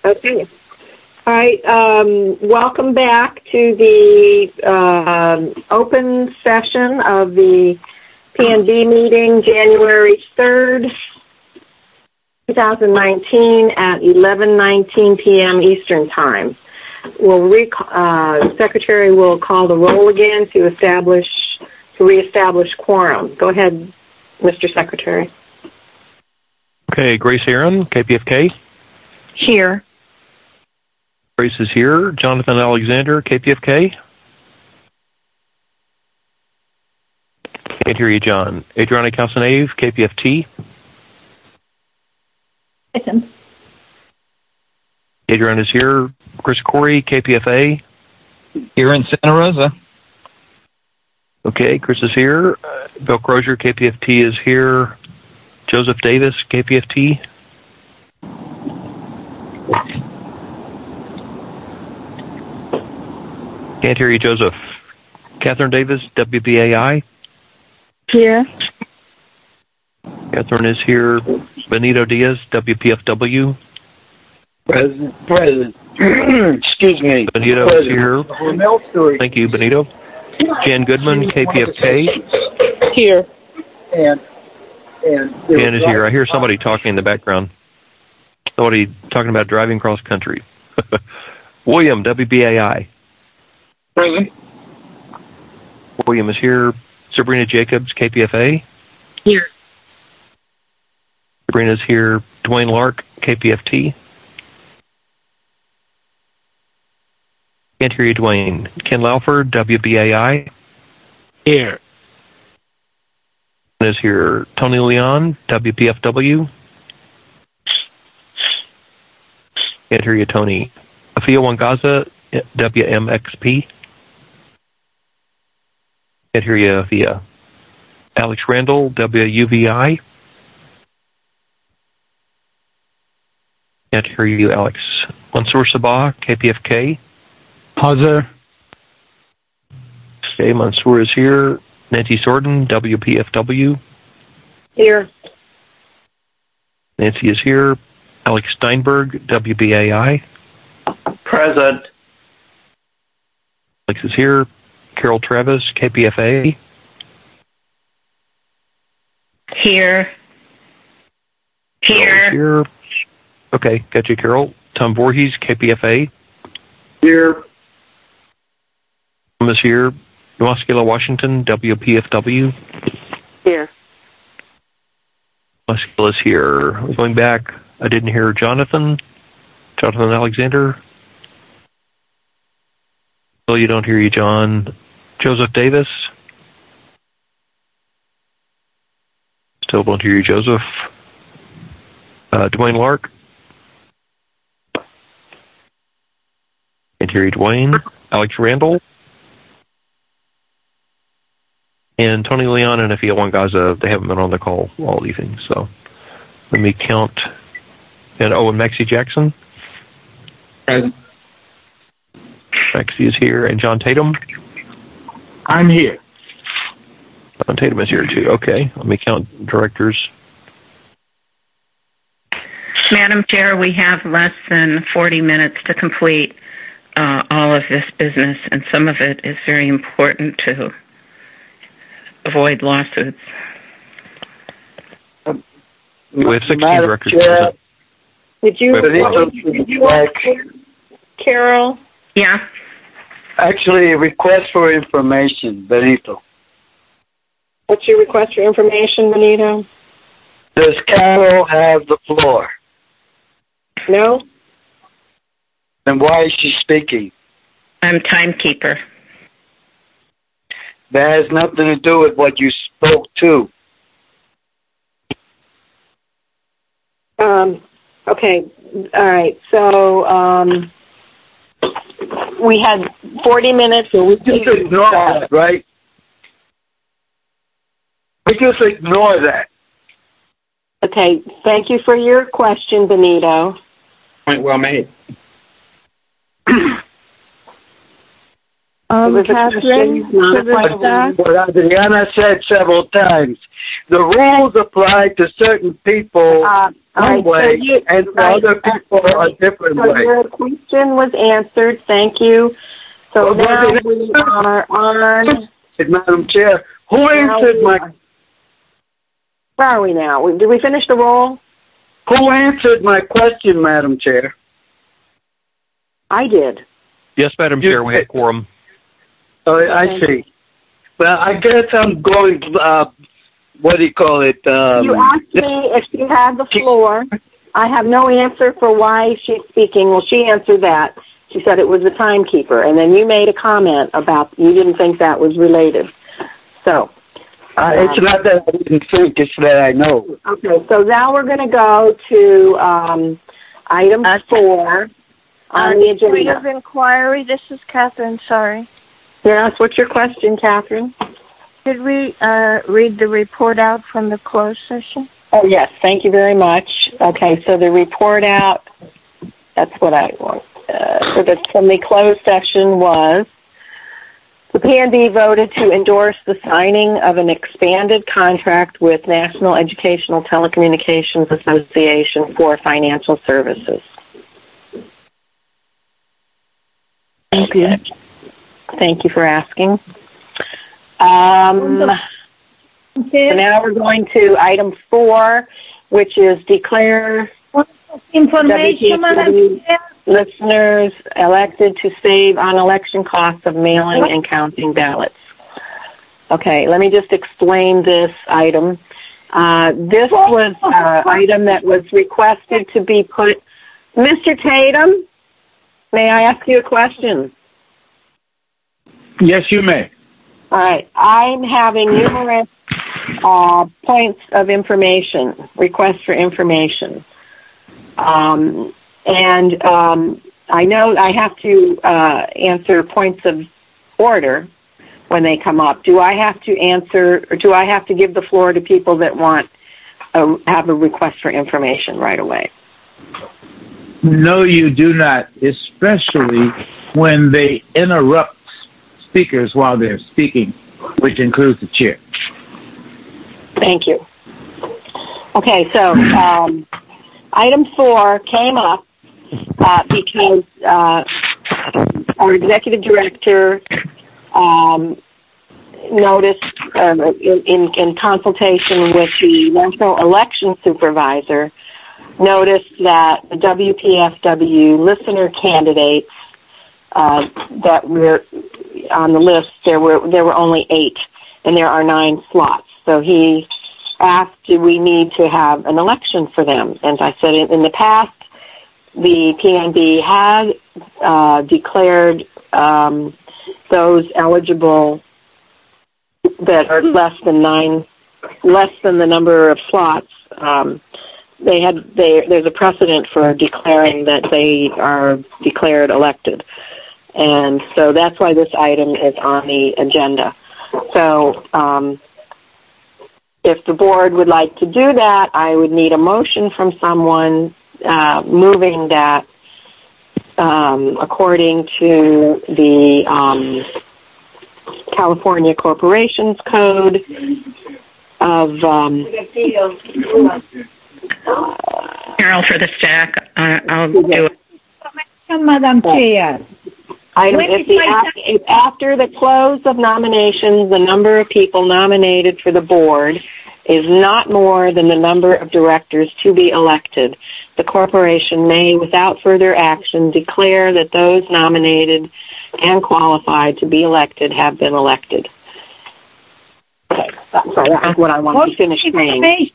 Okay. All right. Welcome back to the open session of the P&B meeting, January 3rd, 2019 at 11:19 p.m. Eastern Time. Secretary will call the roll again to reestablish quorum. Go ahead, Mr. Secretary. Okay, Grace Aaron, KPFK. Here. Grace is here. Jonathan Alexander, KPFK. Can't hear you, John. Adriana Calcinave, KPFT. Present. Adriana is here. Chris Corey, KPFA. Here in Santa Rosa. Okay, Chris is here. Bill Crozier, KPFT is here. Joseph Davis, KPFT. Can't hear you, Joseph. Catherine Davis, WBAI. Here. Catherine is here. Benito Diaz, WPFW. Present. Excuse me. Benito is here. Thank you, Benito. Jan Goodman, KPFK. Here. And Jan is here. I hear somebody talking in the background. Somebody talking about driving cross country. William, WBAI. Present. William is here. Sabrina Jacobs, KPFA. Here. Sabrina is here. Dwayne Lark, KPFT. Can't hear you, Dwayne. Ken Lauford, WBAI. Here. Is here. Tony Leon, WPFW. Can't hear you, Tony. Afia Wangaza, WMXP. Can't hear you, Afia. Alex Randall, WUVI. Can't hear you, Alex. Mansour Sabah, KPFK. Hazar. Okay, Mansour is here. Nancy Sorton, WPFW. Here. Nancy is here. Alex Steinberg, WBAI. present. Alex is here. Carol Travis, KPFA. Here. Carol is here. Okay, got you, Carol. Tom Voorhees, KPFA. Here. Tom is here. Waskila Washington, WPFW. Here. Waskila is here. Going back, I didn't hear Jonathan. Jonathan Alexander. Still, you don't hear you, John. Joseph Davis. Still don't hear you, Joseph. Dwayne Lark. Can't hear you, Dwayne. Alex Randall. And Tony Leon and Afia Wangaza, they haven't been on the call all evening, so let me count. And Maxie Jackson. Present. Maxie is here. And John Tatum. I'm here. John Tatum is here too. Okay, let me count directors. Madam Chair, we have less than 40 minutes to complete all of this business, and some of it is very important to avoid lawsuits. We have 16 directors. Did you Carol? Yeah. Actually, a request for information, Benito. What's your request for information, Benito? Does Carol have the floor? No? Then why is she speaking? I'm timekeeper. That has nothing to do with what you spoke to. Okay. All right. So we had 40 minutes. So we just ignore that, right? We just ignore that. Okay. Thank you for your question, Benito. Point well made. Catherine, what Adriana said several times, the rules apply to certain people one way, and to other people a different way. Your question was answered. Thank you. So now we are on... Madam Chair, who answered my... Where are we now? Did we finish the roll? Who answered my question, Madam Chair? I did. Yes, Madam Chair, we had quorum. I see. Well, I guess I'm going, what do you call it? You asked me if she had the floor. I have no answer for why she's speaking. Well, she answered that. She said it was the timekeeper. And then you made a comment about you didn't think that was related. So. It's not that I didn't think, it's that I know. Okay, so now we're going to go to item 4 on the agenda. Point of inquiry, this is Catherine, sorry. Yes, what's your question, Catherine? Did we read the report out from the closed session? Oh, yes, thank you very much. Okay, so the report out, that's what I want. From the closed session was, the PNB voted to endorse the signing of an expanded contract with National Educational Telecommunications Association for financial services. Thank you. Thank you for asking. So now we're going to item 4, which is declare information, Madam Chair. Listeners elected to save on election costs of mailing and counting ballots. Okay, let me just explain this item. This was an item that was requested to be put. Mr. Tatum, may I ask you a question? Yes, you may. All right. I'm having numerous points of information, requests for information. I know I have to answer points of order when they come up. Do I have to answer, or do I have to give the floor to people that have a request for information right away? No, you do not, especially when they interrupt speakers while they're speaking, which includes the chair. Thank you. Okay, so item 4 came up because our executive director noticed in consultation with the National Election Supervisor, noticed that the WPFW listener candidates that were on the list, there were only 8, and there are 9 slots. So he asked, do we need to have an election for them? And I said, in the past, the PNB had declared those eligible that are less than the number of slots. There's a precedent for declaring that they are declared elected. And so that's why this item is on the agenda. So if the board would like to do that, I would need a motion from someone moving that according to the California Corporations Code of Carol for the stack. I'll do it. Madam Chair. If after the close of nominations, the number of people nominated for the board is not more than the number of directors to be elected, the corporation may, without further action, declare that those nominated and qualified to be elected have been elected. Okay, so that's what I want to finish saying.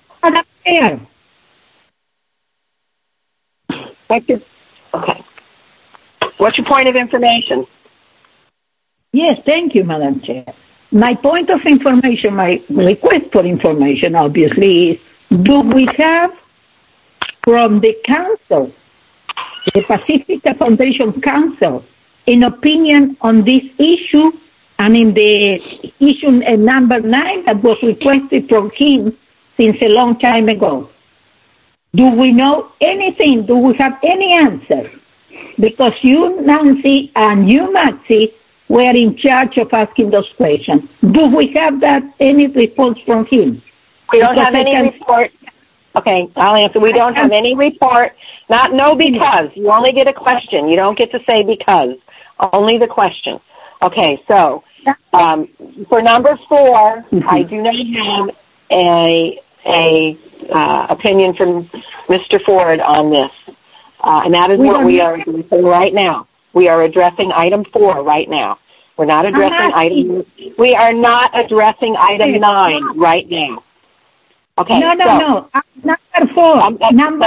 Okay. What's your point of information? Yes, thank you, Madam Chair. My point of information, my request for information, obviously, is do we have from the Council, the Pacifica Foundation Council, an opinion on this issue and in the issue number 9 that was requested from him since a long time ago? Do we know anything? Do we have any answer? Because you, Nancy, and you, Maxie, were in charge of asking those questions. Do we have any response from him? We don't have any report. Okay, I'll answer. We don't have any report. Because. You only get a question. You don't get to say because. Only the question. Okay, so for number 4, I do not have a opinion from Mr. Ford on this. And that is what we are addressing right now. We are addressing item 4 right now. We're not addressing we are not addressing item 9 right now. Okay. No. Number 4. Number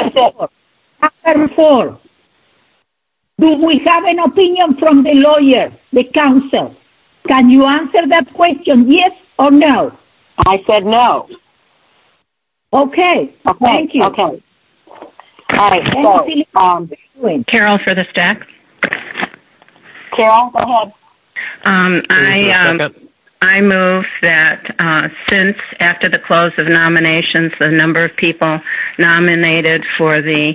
4. Do we have an opinion from the lawyer, the counsel? Can you answer that question, yes or no? I said no. Okay. Thank you. Okay. All right. So, Carol for the stack. Carol, go ahead. I move that since after the close of nominations, the number of people nominated for the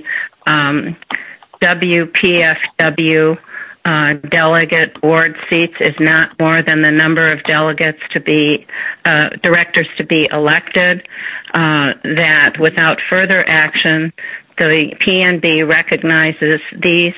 WPFW delegate board seats is not more than the number of delegates to be directors to be elected, that without further action, the PNB recognizes these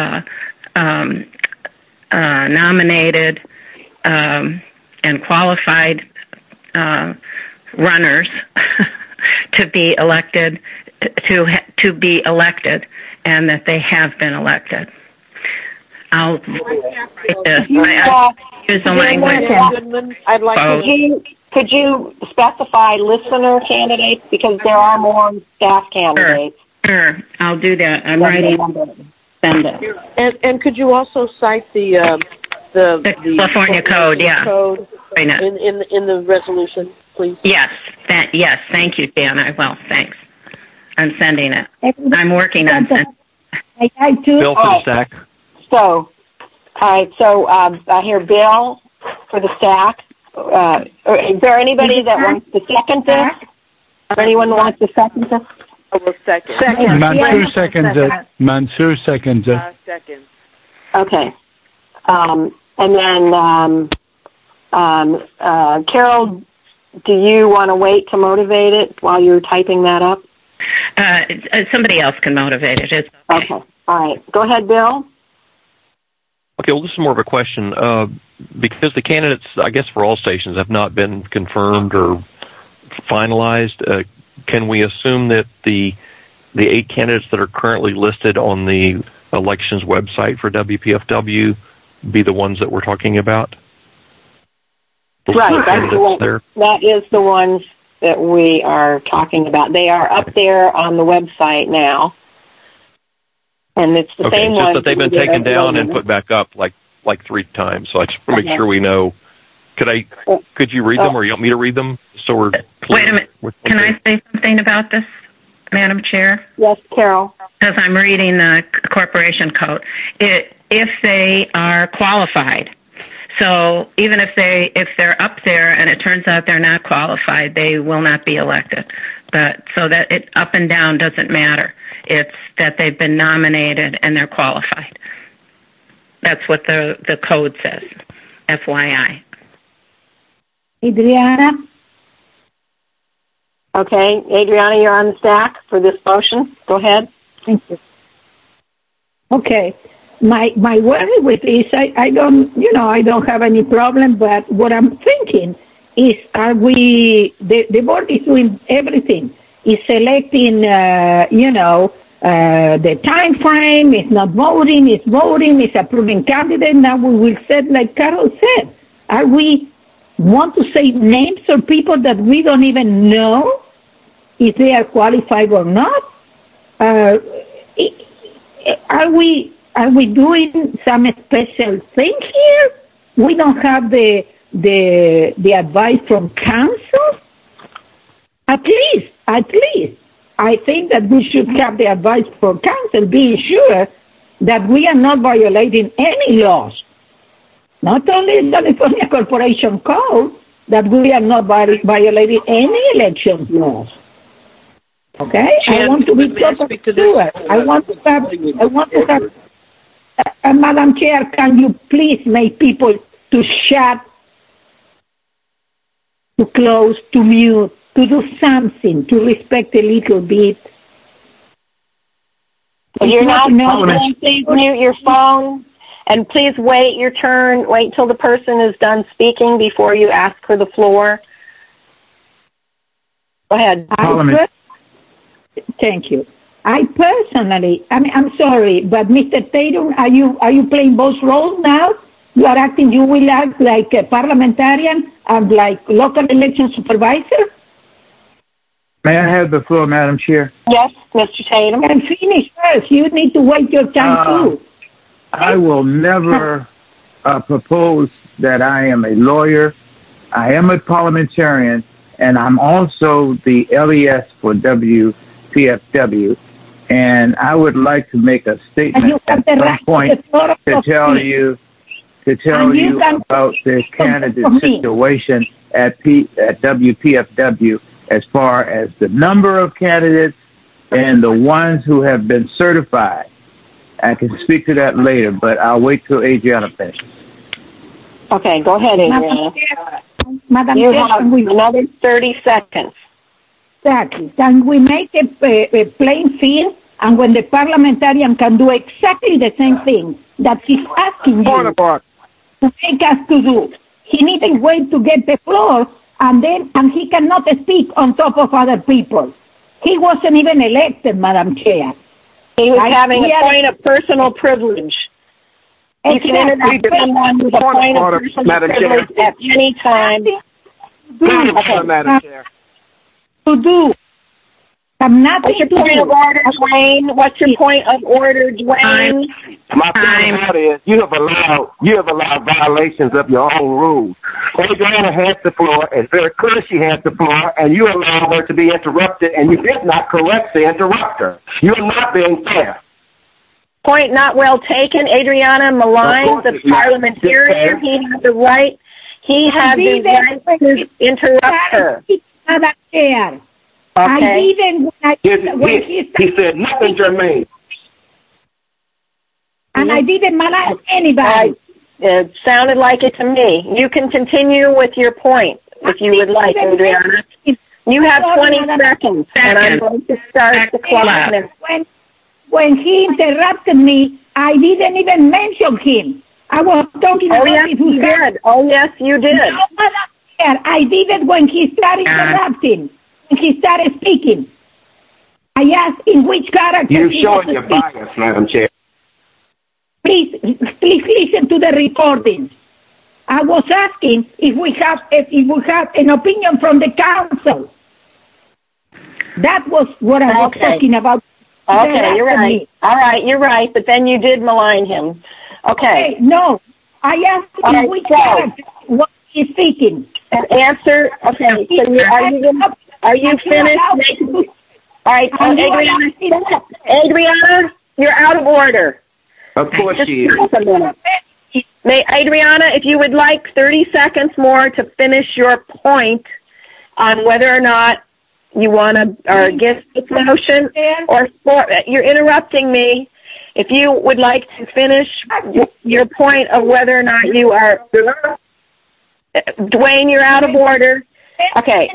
nominated and qualified runners to be elected, to be elected, and that they have been elected. I'll write this. I use the language. I'd like could you specify listener candidates, because there are more staff candidates? Sure. I'll do that. I'm writing. Send it. And could you also cite the California Code? Yeah. Code in the resolution, please. Yes. Yes. Thank you, Dan. I will. Thanks. I'm sending it. I'm working on it. Bill for the stack. So, all right. So I hear Bill for the stack. Is there anybody that wants to second this? Or anyone that wants to second this? I will second. Mansour seconds it. Mansour seconds it. Second. Okay. And then, Carol, do you want to wait to motivate it while you're typing that up? Somebody else can motivate it. It's okay. All right. Go ahead, Bill. Okay, well, this is more of a question. Because the candidates, I guess, for all stations have not been confirmed or finalized, can we assume that the 8 candidates that are currently listed on the elections website for WPFW be the ones that we're talking about? Right. That is the ones that we are talking about. They are up there on the website now. And it's the same one. Just that they've been taken down and put back up like 3 times. So I just want to make sure we know. Could you read them, or you want me to read them? So we're clear. Wait a minute. Can I say something about this, Madam Chair? Yes, Carol. Because I'm reading the corporation code. If they are qualified, so even if they're up there and it turns out they're not qualified, they will not be elected. But so that it up and down doesn't matter. It's that they've been nominated and they're qualified. That's what the code says. FYI. Adriana? Okay, Adriana, you're on the stack for this motion. Go ahead. Thank you. Okay. My worry with this, I don't have any problem, but what I'm thinking is, the board is doing everything. Is selecting, the time frame, it's not voting, it's voting, it's approving candidates. Now we will set, like Carol said, we want to say names of people that we don't even know if they are qualified or not? Are we doing some special thing here? We don't have the advice from counsel? At least, I think that we should have the advice from counsel, being sure that we are not violating any laws. Not only the California Corporation Code, that we are not violating any election laws. Okay? I want to be totally sure. I want to have, Madam Chair, can you please make people to shut, to close, to mute, to do something, to respect a little bit. If you're not please mute your phone, and please wait your turn. Wait till the person is done speaking before you ask for the floor. Go ahead. Thank you. I personally, I'm sorry, but Mr. Tatum, are you playing both roles now? You are acting, you will act like a parliamentarian and like local election supervisor? May I have the floor, Madam Chair? Yes, Mr. Tatum. And finish first. You need to wait your time too. I will never propose that I am a lawyer. I am a parliamentarian, and I'm also the LES for WPFW. And I would like to make a statement at some point to tell you about the candidate situation at WPFW as far as the number of candidates and the ones who have been certified. I can speak to that later, but I'll wait till Adriana finishes. Okay, go ahead, Adriana. Madam you Chair, have another 30 seconds. Exactly. Can we make a plain field, and when the parliamentarian can do exactly the same thing that he's asking you to make us to do? He needs to wait to get the floor, and he cannot speak on top of other people. He wasn't even elected, Madam Chair. He was having a point of personal privilege. You can interview someone with a point of personal privilege at any time. Madam Chair. To do. What's your point of order, Dwayne? What's your point of order, Dwayne? My point of order is you have allowed violations of your own rules. Adriana has the floor. It's very clear she has the floor, and you allowed her to be interrupted, and you did not correctly interrupt her. You're not being fair. Point not well taken. Adriana maligns the parliamentarian. He had the right. He had the right to interrupt her. Madam Chair. Okay. He said nothing germane. And I didn't malign anybody. It sounded like it to me. You can continue with your point if you would like, Adriana. You have 20 seconds, and I'm going to start the clock. When he interrupted me, I didn't even mention him. I was talking about yes, you did. Oh, yes, you did. No, Madam Chair, I did it when he started interrupting. When he started speaking. I asked in which character You're showing your bias, Madam Chair. Please listen to the recordings. I was asking if we have an opinion from the council. That was what I was talking about. Okay, you're right. All right, you're right, but then you did malign him. Okay. No, I asked in which character what he's speaking. An answer. Okay, so are you finished? All right, Adriana, you're out of order. Of course she is. Adriana, if you would like 30 seconds more to finish your point on whether or not you want to or against this motion, or you're interrupting me. If you would like to finish your point of whether or not you are, Dwayne, you're out of order. Okay.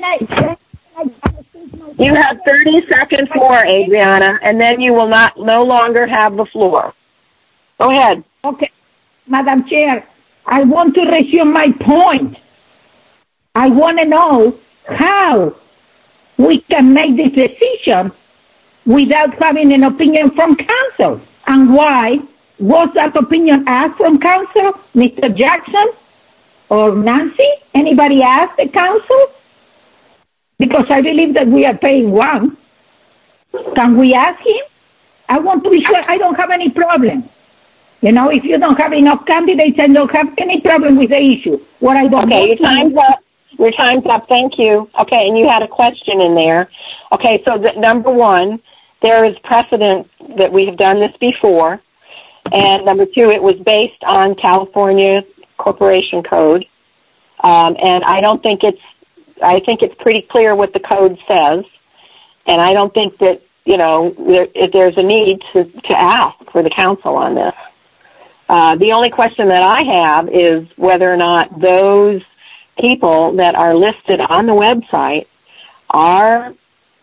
You have 30 seconds more, Adriana, and then you will no longer have the floor. Go ahead. Okay. Madam Chair, I want to resume my point. I want to know how we can make this decision without having an opinion from council. And why was that opinion asked from council? Mr. Jackson or Nancy? Anybody asked the council? Because I believe that we are paying one. Can we ask him? I want to be sure I don't have any problem. You know, if you don't have enough candidates, I don't have any problem with the issue. What I don't your time's up. Your time's up. Thank you. Okay, and you had a question in there. Okay, so number one, there is precedent that we have done this before. And number two, it was based on California Corporation Code. And I think it's pretty clear what the code says. And I don't think that, there's a need to ask for the council on this. The only question that I have is whether or not those people that are listed on the website are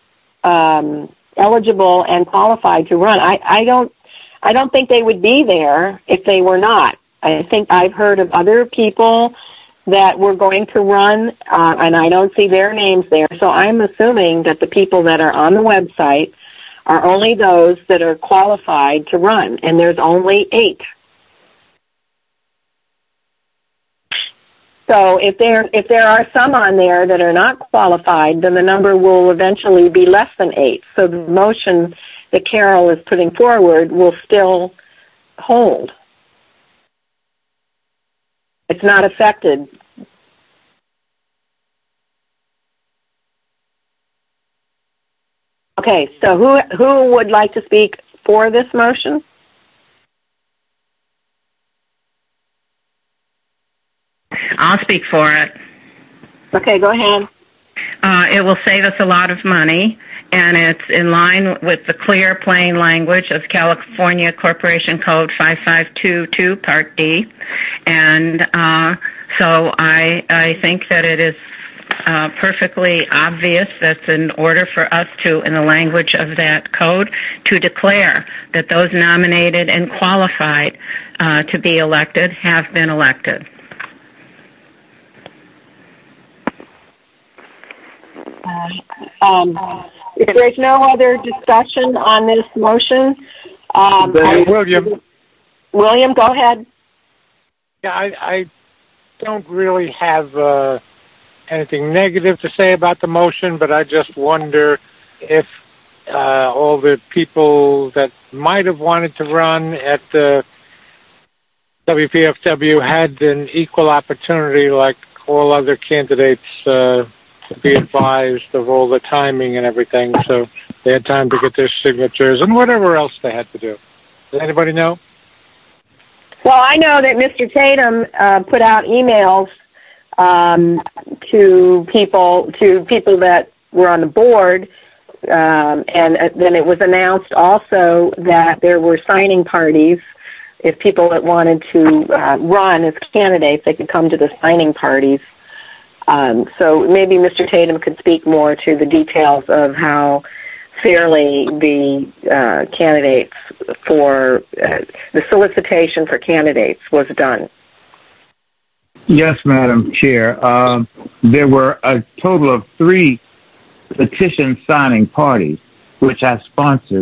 eligible and qualified to run. I don't think they would be there if they were not. I think I've heard of other people that were going to run, and I don't see their names there. So I'm assuming that the people that are on the website are only those that are qualified to run, and there's only 8. So if there are some on there that are not qualified, then the number will eventually be less than 8. So the motion that Carol is putting forward will still hold. It's not affected. Okay, so who would like to speak for this motion? I'll speak for it. Okay, go ahead. It will save us a lot of money, and it's in line with the clear, plain language of California Corporation Code 5522, Part D. And so I think that it is perfectly obvious that's in order for us to, in the language of that code, to declare that those nominated and qualified to be elected have been elected. If there's no other discussion on this motion, William, go ahead. Yeah, I don't really have anything negative to say about the motion, but I just wonder if all the people that might have wanted to run at the WPFW had an equal opportunity like all other candidates to be advised of all the timing and everything, so they had time to get their signatures and whatever else they had to do. Does anybody know? Well, I know that Mr. Tatum put out emails to people that were on the board, and then it was announced also that there were signing parties. If people that wanted to run as candidates, they could come to the signing parties. So maybe Mr. Tatum could speak more to the details of how fairly the candidates for the solicitation for candidates was done. Yes, Madam Chair. There were a total of 3 petition signing parties, which I sponsored.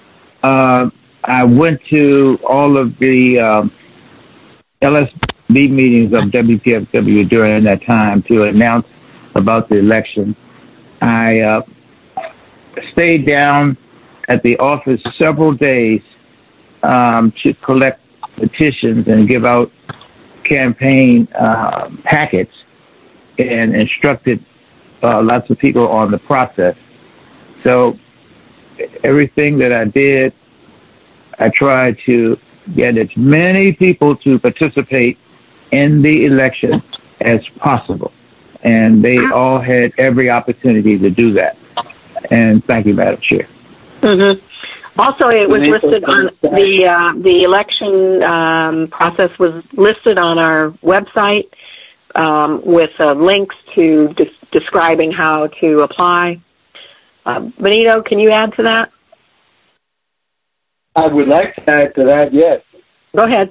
I went to all of the LSB meetings of WPFW during that time to announce about the election. I stayed down at the office several days to collect petitions and give out campaign packets and instructed lots of people on the process. So everything that I did, I tried to get as many people to participate in the election as possible. And they all had every opportunity to do that. And thank you, Madam Chair. Mm-hmm. Also, it was listed on the election process was listed on our website with links to describing how to apply. Benito, can you add to that? I would like to add to that, yes. Go ahead.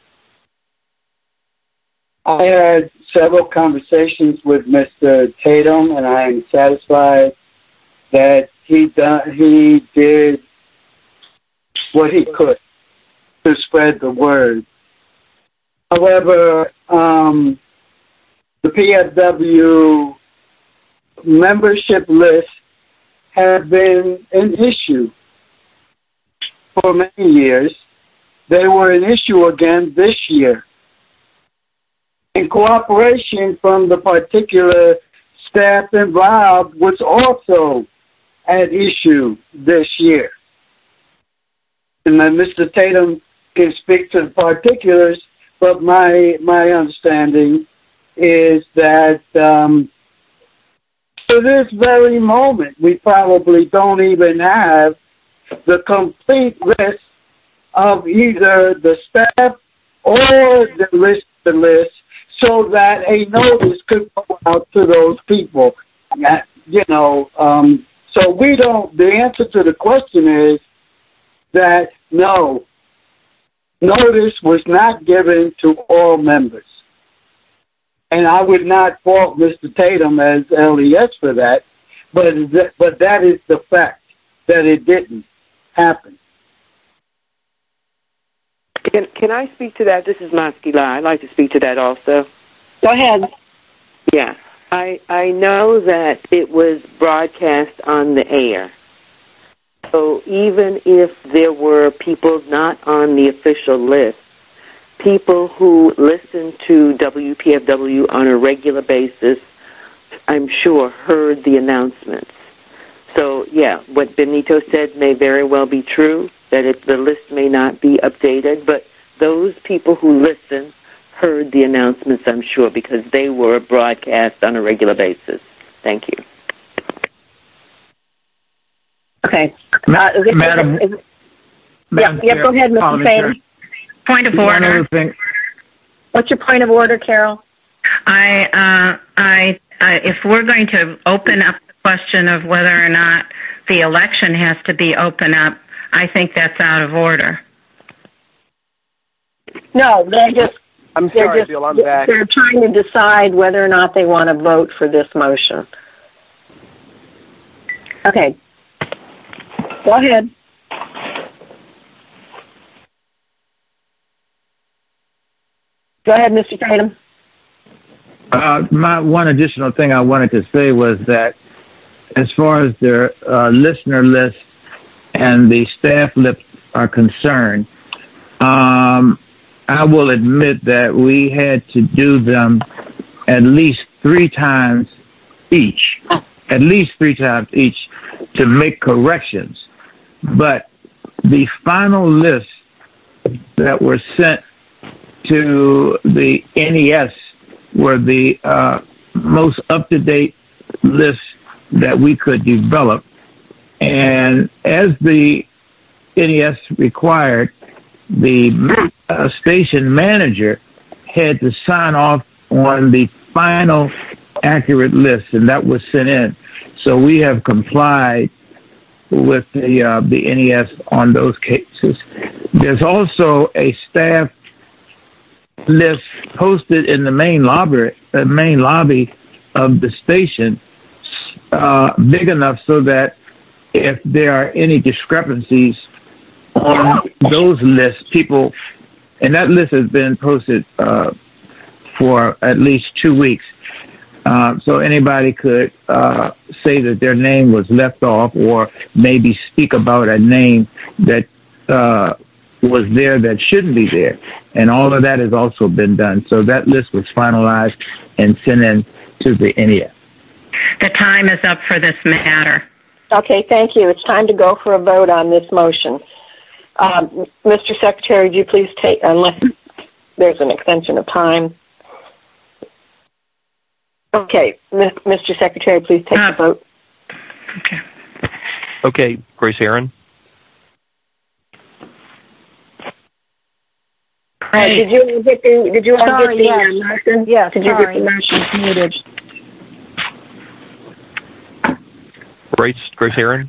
I had several conversations with Mr. Tatum, and I am satisfied that he did what he could to spread the word. However, the PFW membership list have been an issue for many years. They were an issue again this year. And cooperation from the particular staff involved was also at issue this year. And then Mr. Tatum can speak to the particulars, but my understanding is that to this very moment, we probably don't even have the complete list of either the staff or the list so that a notice could go out to those people. So we don't, the answer to the question is that no, notice was not given to all members. And I would not fault Mr. Tatum as LES for that, but that is the fact that it didn't happen. Can I speak to that? This is Maskila. I'd like to speak to that also. Go ahead. Yeah. I know that it was broadcast on the air. So even if there were people not on the official list, people who listen to WPFW on a regular basis, I'm sure, heard the announcements. So, yeah, what Benito said may very well be true, that the list may not be updated, but those people who listen heard the announcements, I'm sure, because they were broadcast on a regular basis. Thank you. Okay. Madam, go ahead, Mr. Tatum. Point of order. What's your point of order, Carol? If we're going to open up the question of whether or not the election has to be open up, I think that's out of order. No, Bill, I'm back. They're trying to decide whether or not they want to vote for this motion. Okay. Go ahead. Go ahead, Mr. Tatum. My one additional thing I wanted to say was that as far as the listener list and the staff list are concerned, I will admit that we had to do them at least 3 times each. At least 3 times each to make corrections. But the final lists that were sent to the NES were the most up-to-date lists that we could develop. And as the NES required, the station manager had to sign off on the final accurate list, and that was sent in. So we have complied with the NES on those cases. There's also a staff list posted in the main lobby of the station, big enough so that if there are any discrepancies on those lists, people, and that list has been posted for at least 2 weeks. So anybody could say that their name was left off or maybe speak about a name that was there that shouldn't be there. And all of that has also been done. So that list was finalized and sent in to the NES. The time is up for this matter. Okay, thank you. It's time to go for a vote on this motion. Mr. Secretary, would you please take, unless there's an extension of time. Okay, Mr. Secretary, please take the vote. Okay, Grace Aaron. Did you get the motion? Yes, did you get the motion muted? Grace Aaron?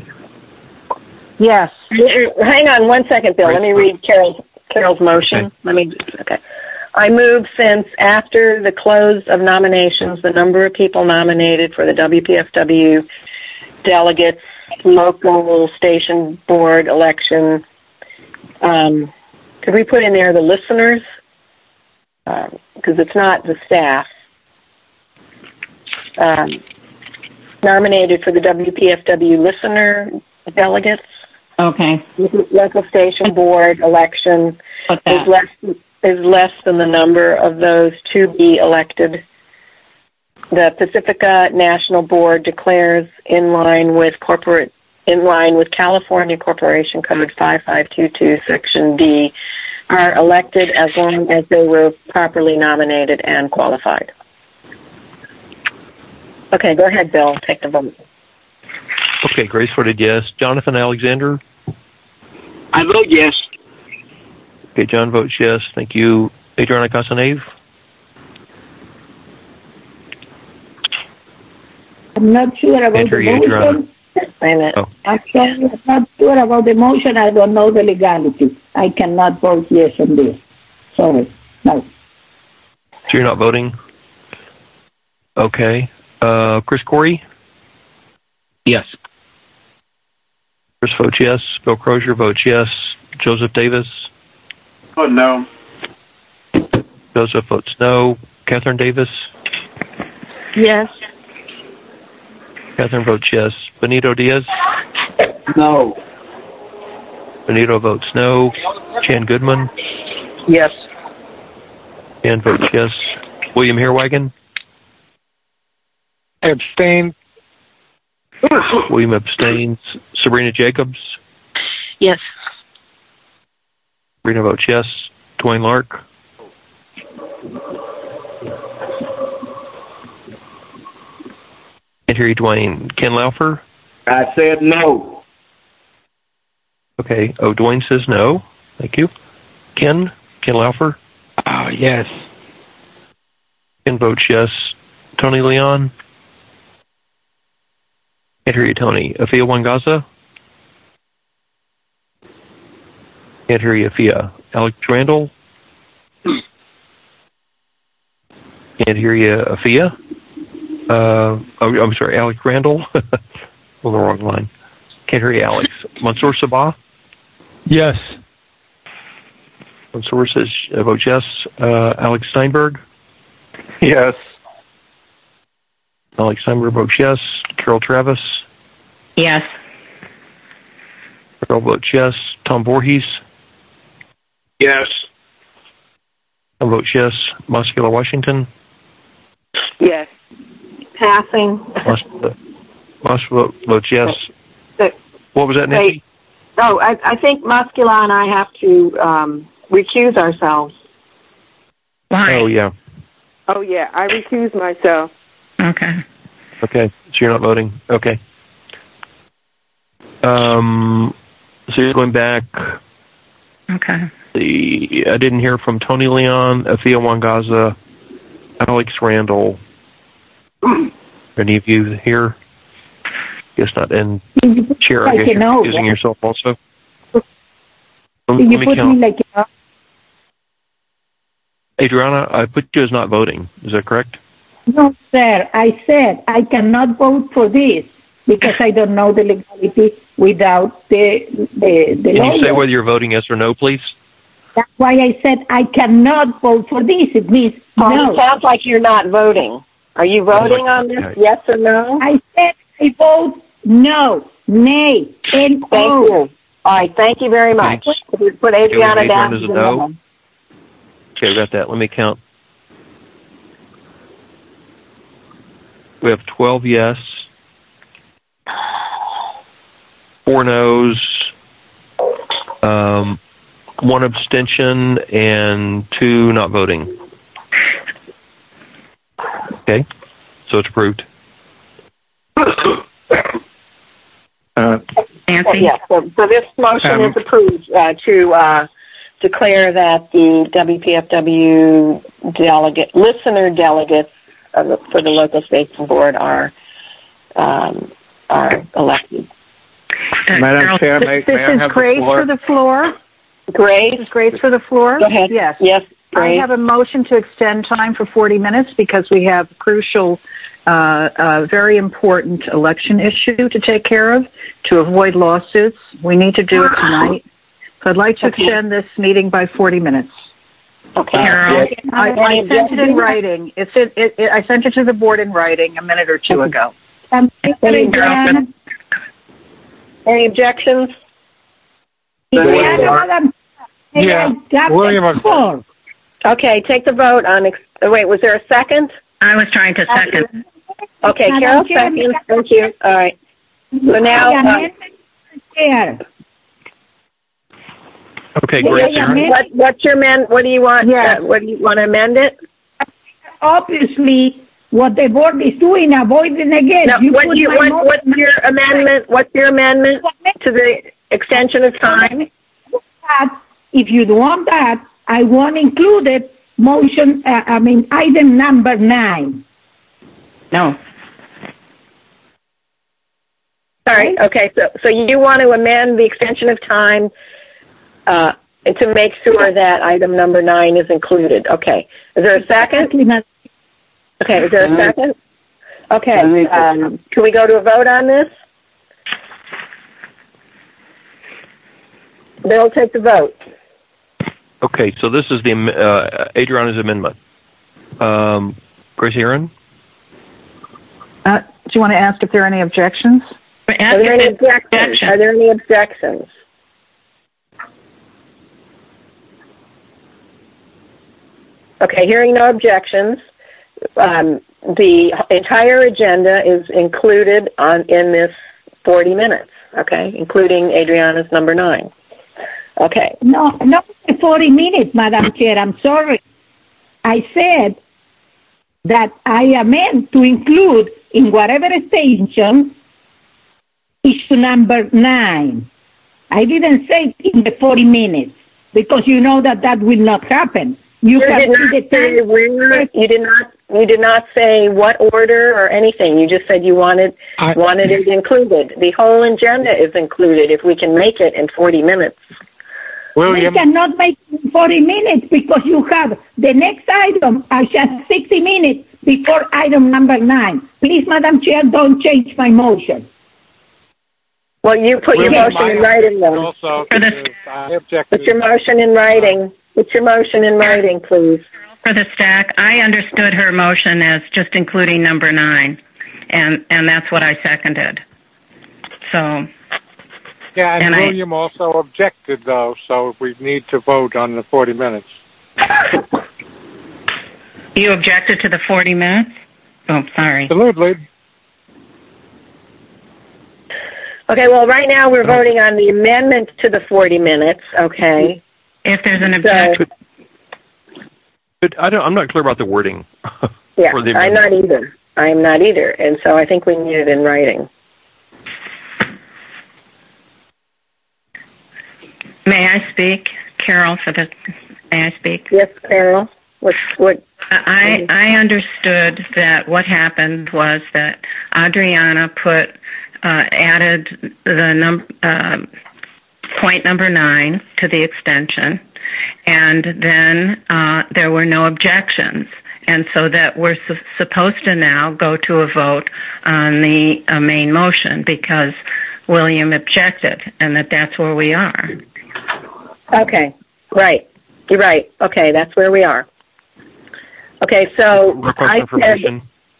Yes. Hang on 1 second, Bill. Let me read Carol's motion. Okay. I move, since after the close of nominations, the number of people nominated for the WPFW delegates, local station board election, could we put in there the listeners? Because it's not the staff. Nominated for the WPFW listener delegates. Okay. Local station board election is less than the number of those to be elected. The Pacifica National Board declares in line with California Corporation Code 5522, Section D, are elected as long as they were properly nominated and qualified. Okay, go ahead, Bill. Take the vote. Okay, Grace voted yes. Jonathan Alexander? I vote yes. Okay, John votes yes. Thank you. Adriana Casanave? I'm not sure about the motion. I'm not sure about the motion. I don't know the legality. I cannot vote yes on this. Sorry. No. So you're not voting? Okay. Chris Corey? Yes. Chris votes yes. Bill Crozier votes yes. Joseph Davis? Oh, no. Joseph votes no. Catherine Davis? Yes. Catherine votes yes. Benito Diaz? No. Benito votes no. Chan Goodman? Yes. Chan votes yes. William Herwagen? Abstain. William abstains. Sabrina Jacobs? Yes. Sabrina votes yes. Dwayne Lark? Can't hear you, Dwayne. Ken Laufer? I said no. Okay. Oh, Dwayne says no. Thank you. Ken Laufer? Oh, yes. Ken votes yes. Tony Leon? Can't hear you, Tony. Afia Wangaza? Can't hear you, Afia. Alex Randall? Can't hear you, Afia. I'm sorry, Alex Randall. On the wrong line. Can't hear you, Alex. Mansour Sabah? Yes. Mansour says votes yes. Alex Steinberg? Yes. Alex Steinberg votes yes. Carol Travis? Yes. Carol votes yes. Tom Voorhees? Yes. Tom votes yes. Muscula Washington? Yes. Passing. Mus votes yes. What was that, Nancy? Oh, I think Muscula and I have to recuse ourselves. Why? Oh, yeah. Oh, yeah. I recuse myself. Okay. Okay. So you're not voting. Okay. So you're going back. Okay. I didn't hear from Tony Leon, Afia Wangaza, Alex Randall. Any of you here? Guess not. And Chair, I guess you're using yourself also. Let me count. Adriana, I put you as not voting. Is that correct? No, sir. I said I cannot vote for this because I don't know the legality without the Can you say whether you're voting yes or no, please? That's why I said I cannot vote for this. It means no. It sounds like you're not voting. Are you voting on this, yes or no? I said I vote no, nay, and Thank you. All right, thank you very much. Put Adriana down. As a no. Okay, we got that. Let me count. We have 12 yes, 4 no's, 1 abstention, and 2 not voting. Okay, so it's approved. Nancy? Yes, so this motion is approved to declare that the WPFW listener delegates for the local station board are elected. Madam Chair, may I have Grace the floor? for the floor. Grace? This is Grace for the floor. Go ahead. Yes. Yes, Grace. I have a motion to extend time for 40 minutes because we have crucial, very important election issue to take care of to avoid lawsuits. We need to do it tonight. So I'd like to extend this meeting by 40 minutes. Okay. I sent it in writing. I sent it to the board in writing a minute or two ago. Any objections? Yeah, William. Okay, take the vote on. Wait, was there a second? I was trying to second. Okay, Carol seconds. Thank you. All right. So now. Okay, great. What's your What do you want? What do you want to amend it? Obviously, what the board is doing, avoiding again. Now, what's your amendment? What's your amendment to the extension of time? if you want that, I want included item number 9. No. Sorry. Okay. So you want to amend the extension of time to make sure that item number 9 is included. Okay. Is there a second? Okay. Is there a second? Okay. Can we go to a vote on this? Bill, take the vote. Okay. So this is the Adriana's amendment. Gracie Aaron? Do you want to ask if there are any objections? Are there any objections? Are there any objections? Okay, hearing no objections, the entire agenda is included in this 40 minutes, okay, including Adriana's number 9. Okay. No, not 40 minutes, Madam Chair. I'm sorry. I said that I amend to include in whatever extension issue number 9. I didn't say in the 40 minutes because you know that will not happen. You did not say what order or anything. You just said you wanted it included. The whole agenda is included if we can make it in 40 minutes. We cannot make it in 40 minutes because you have the next item just 60 minutes before item number 9. Please, Madam Chair, don't change my motion. Well, you put your motion in writing, though. Put your motion in writing. Put your motion in writing, please. For the stack, I understood her motion as just including number 9, and that's what I seconded. So. Yeah, and William also objected, though, so we need to vote on the 40 minutes. You objected to the 40 minutes? Oh, sorry. Absolutely. Okay, well, right now we're voting on the amendment to the 40 minutes, okay? If there's an objection. I'm not clear about the wording. Yeah, I'm not either. I'm not either, and so I think we need it in writing. May I speak, Carol, may I speak? Yes, Carol. I understood that what happened was that Adriana added the point number 9 to the extension, and then there were no objections. And so that we're supposed to now go to a vote on the main motion because William objected, and that's where we are. Okay, right. You're right. Okay, that's where we are. Okay, so request information.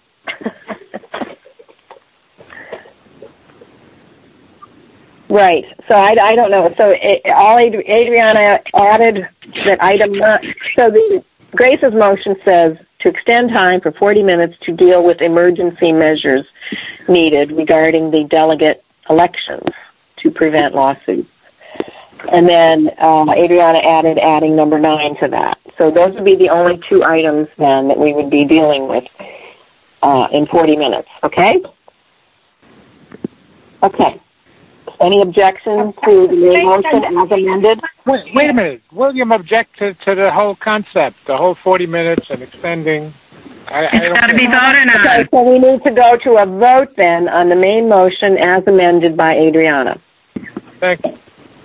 Right. So I don't know. So Adriana added that item. So Grace's motion says to extend time for 40 minutes to deal with emergency measures needed regarding the delegate elections to prevent lawsuits. And then Adriana adding number 9 to that. So those would be the only 2 items then that we would be dealing with in 40 minutes. Okay? Okay. Any objections to the main motion as amended? Wait a minute. William objected to the whole concept, the whole 40 minutes and extending. It's got to be voted on. Okay, so we need to go to a vote then on the main motion as amended by Adriana. Thank you.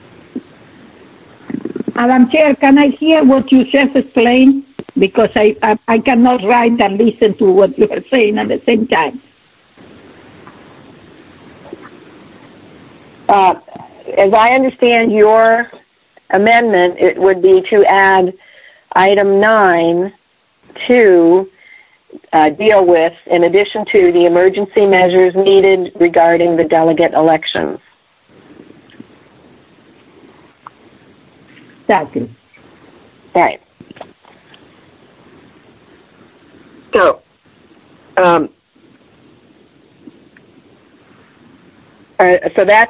Madam Chair, can I hear what you just explained? Because I cannot write and listen to what you are saying at the same time. As I understand your amendment, it would be to add item 9 to deal with, in addition to the emergency measures needed regarding the delegate elections. Exactly. Right. So, so that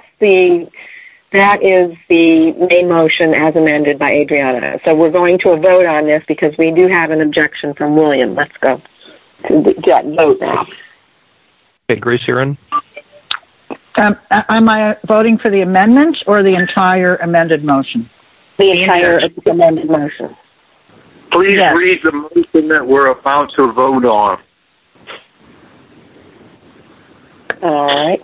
is the main motion as amended by Adriana. So we're going to a vote on this because we do have an objection from William. Let's go to the vote now. Okay, Grace Aaron? Am I voting for the amendment or the entire amended motion? The entire amended motion. Please read the motion that we're about to vote on. All right.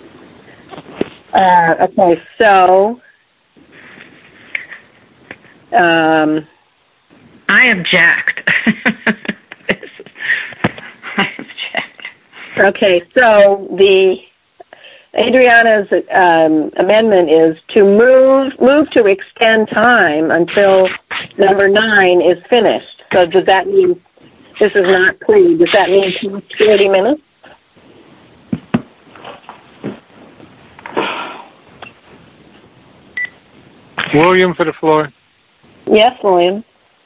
Okay, so I object. Okay, so Adriana's amendment is to move to extend time until number 9 is finished. So does that mean, this is not clear, does that mean 30 minutes? William for the floor. Yes, William.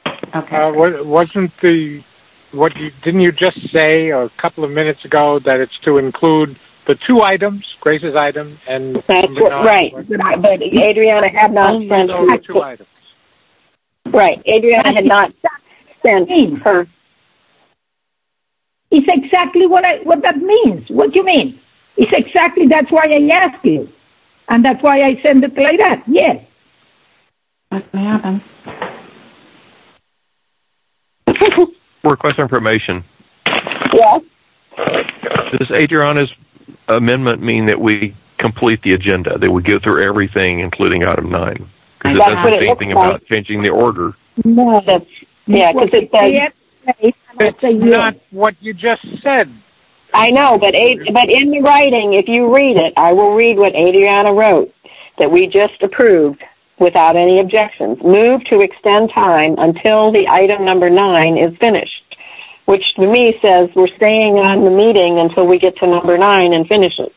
Okay. Didn't you just say a couple of minutes ago that it's to include the 2 items, Grace's item, and that's right. But Adriana had not sent those 2 items. Right. Adriana had not sent her. It's exactly what that means. What do you mean? It's exactly, that's why I asked you. And that's why I sent it like that. Yes. What happened? Request information. Yes. Does Adriana's amendment mean that we complete the agenda, that we go through everything, including item 9? Because it doesn't say anything about changing the order. No, because it says that's not what you just said. I know, but in the writing, if you read it, I will read what Adriana wrote that we just approved without any objections. Move to extend time until the item number 9 is finished, which to me says we're staying on the meeting until we get to number 9 and finish it.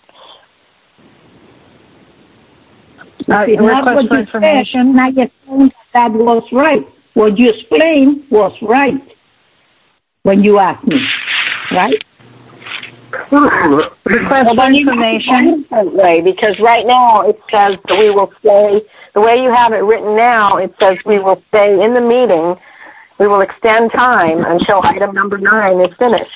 Request for information. Now you're saying that was right. What you explained was right when you asked me, right? Request for information. Way, because right now it says that we will stay, the way you have it written now, it says we will stay in the meeting, we will extend time until item number 9 is finished.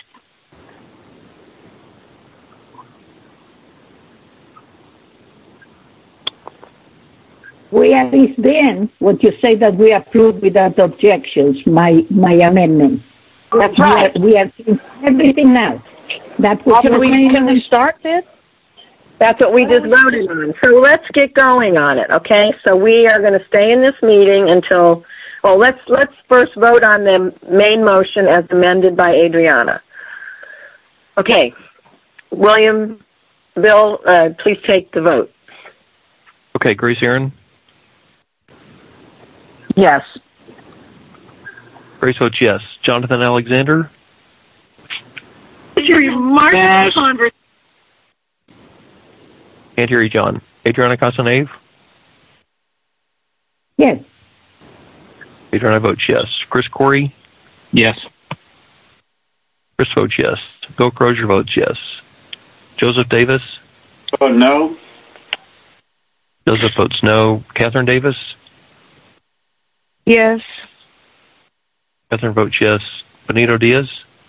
We at least then, what you say that we approve without objections, my amendment. That's right. We are doing everything now. That's what can we start this? That's what we just voted on. So let's get going on it, okay? So we are going to stay in this meeting until, well, let's first vote on the main motion as amended by Adriana. Okay. William, Bill, please take the vote. Okay, Grace Aaron? Yes. Grace votes yes. Jonathan Alexander? Remarkable conversation. Can't hear you, John. Adriana Casanave? Yes. Adriana votes yes. Chris Corey? Yes. Chris votes yes. Bill Crozier votes yes. Joseph Davis? No. Joseph votes no. Catherine Davis? Yes. Catherine votes yes. Benito Diaz?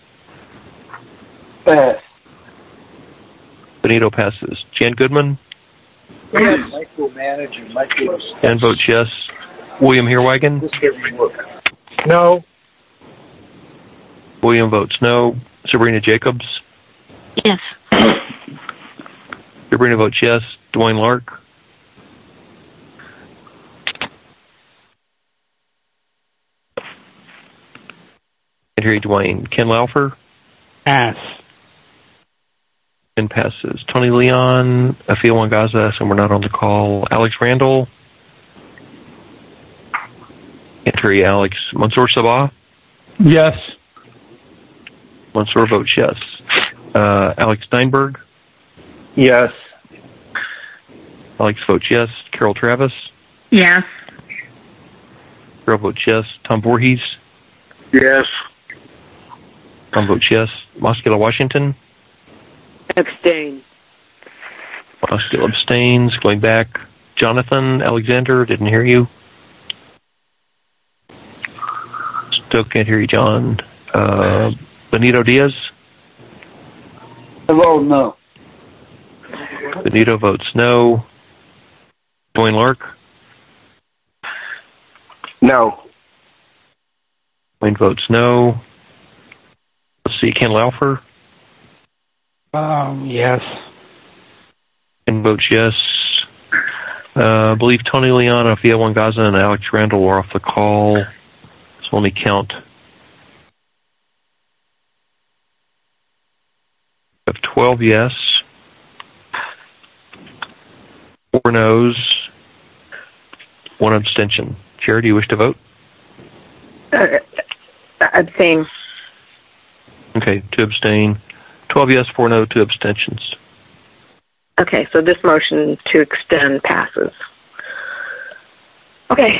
Pass. Benito passes. Jan Goodman? Yes. Jan votes yes. William Herwagen? No. William votes no. Sabrina Jacobs? Yes. Sabrina votes yes. Dwayne Lark? Can't hear you, Dwayne. Ken Laufer? Pass. Ken passes. Tony Leon, Afia Wangaza, and we're not on the call. Alex Randall? Can't hear you, Alex. Mansour Sabah? Yes. Mansour votes yes. Alex Steinberg? Yes. Alex votes yes. Carol Travis? Yes. Carol votes yes. Tom Voorhees? Yes. Tom votes yes. Moskela Washington? Abstain. Moskela abstains. Going back. Jonathan Alexander? Didn't hear you. Still can't hear you, John. Benito Diaz? I vote no. Benito votes no. Dwayne Lark? No. Wayne votes no. Let's see, Ken Laufer? Yes. Ken votes yes. I believe Tony Leon, Afia Wangaza, and Alex Randall were off the call. So let me count. We have 12 yes. 4 no's. 1 abstention. Chair, do you wish to vote? Abstain. Okay, 2 abstain. 12 yes, 4 no, 2 abstentions. Okay, so this motion to extend passes. Okay.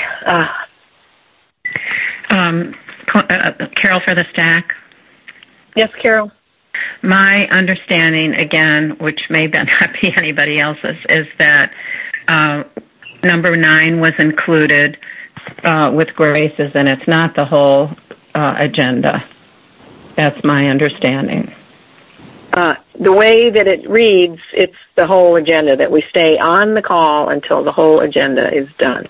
Carol for the stack. Yes, Carol. My understanding, again, which may not be anybody else's, is that number 9 was included with graces, and it's not the whole agenda. That's my understanding. The way that it reads, it's the whole agenda, that we stay on the call until the whole agenda is done.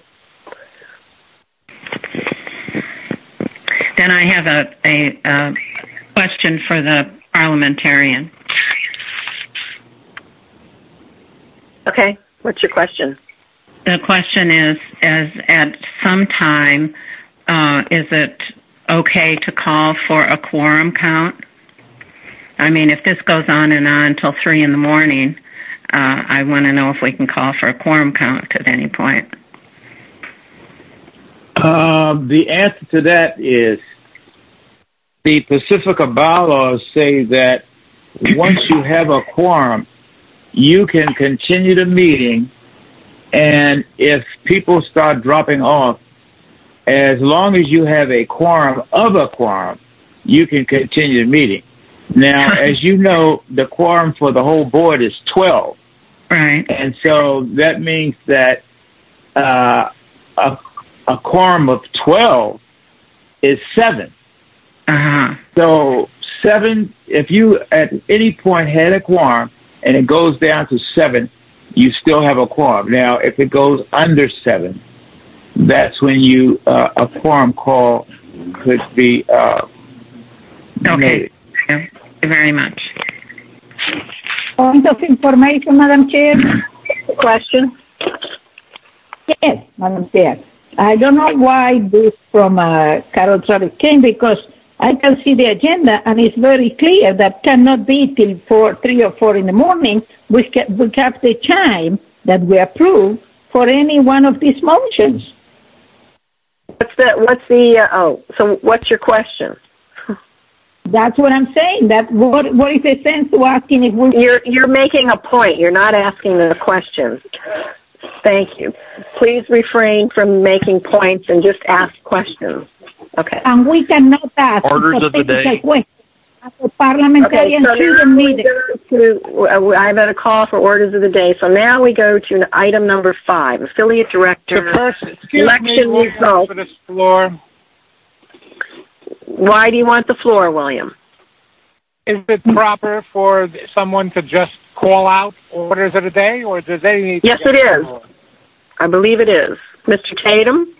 Then I have a question for the parliamentarian. Okay, what's your question? The question is at some time, is it okay to call for a quorum count? I mean, if this goes on until 3 in the morning, I want to know if we can call for a quorum count at any point. The answer to that is the Pacifica bylaws say that once you have a quorum, you can continue the meeting, and if people start dropping off, as long as you have a quorum of a quorum, you can continue the meeting. Now, as you know, the quorum for the whole board is 12. Right. And so that means that a quorum of 12 is 7. Uh-huh. So 7, if you at any point had a quorum and it goes down to 7, you still have a quorum. Now, if it goes under 7, that's when a quorum call could be okay. made. Thank you very much. Point of information, Madam Chair. Question? Yes, Madam Chair. I don't know why this from Carol Travis came, because I can see the agenda and it's very clear that cannot be till 3 or 4 in the morning. We have the time that we approve for any one of these motions. So what's your question? That's what I'm saying. That what is the sense to asking if we... You're making a point. You're not asking the question. Thank you. Please refrain from making points and just ask questions. Okay. And we cannot ask orders of the day. Parliamentarians shouldn't need it. I've had a call for orders of the day. So now we go to item number 5, affiliate director election results. For this floor. Why do you want the floor, William? Is it proper for someone to just call out orders of the day, or does they need? Yes, it is. I believe it is. Mr. Tatum?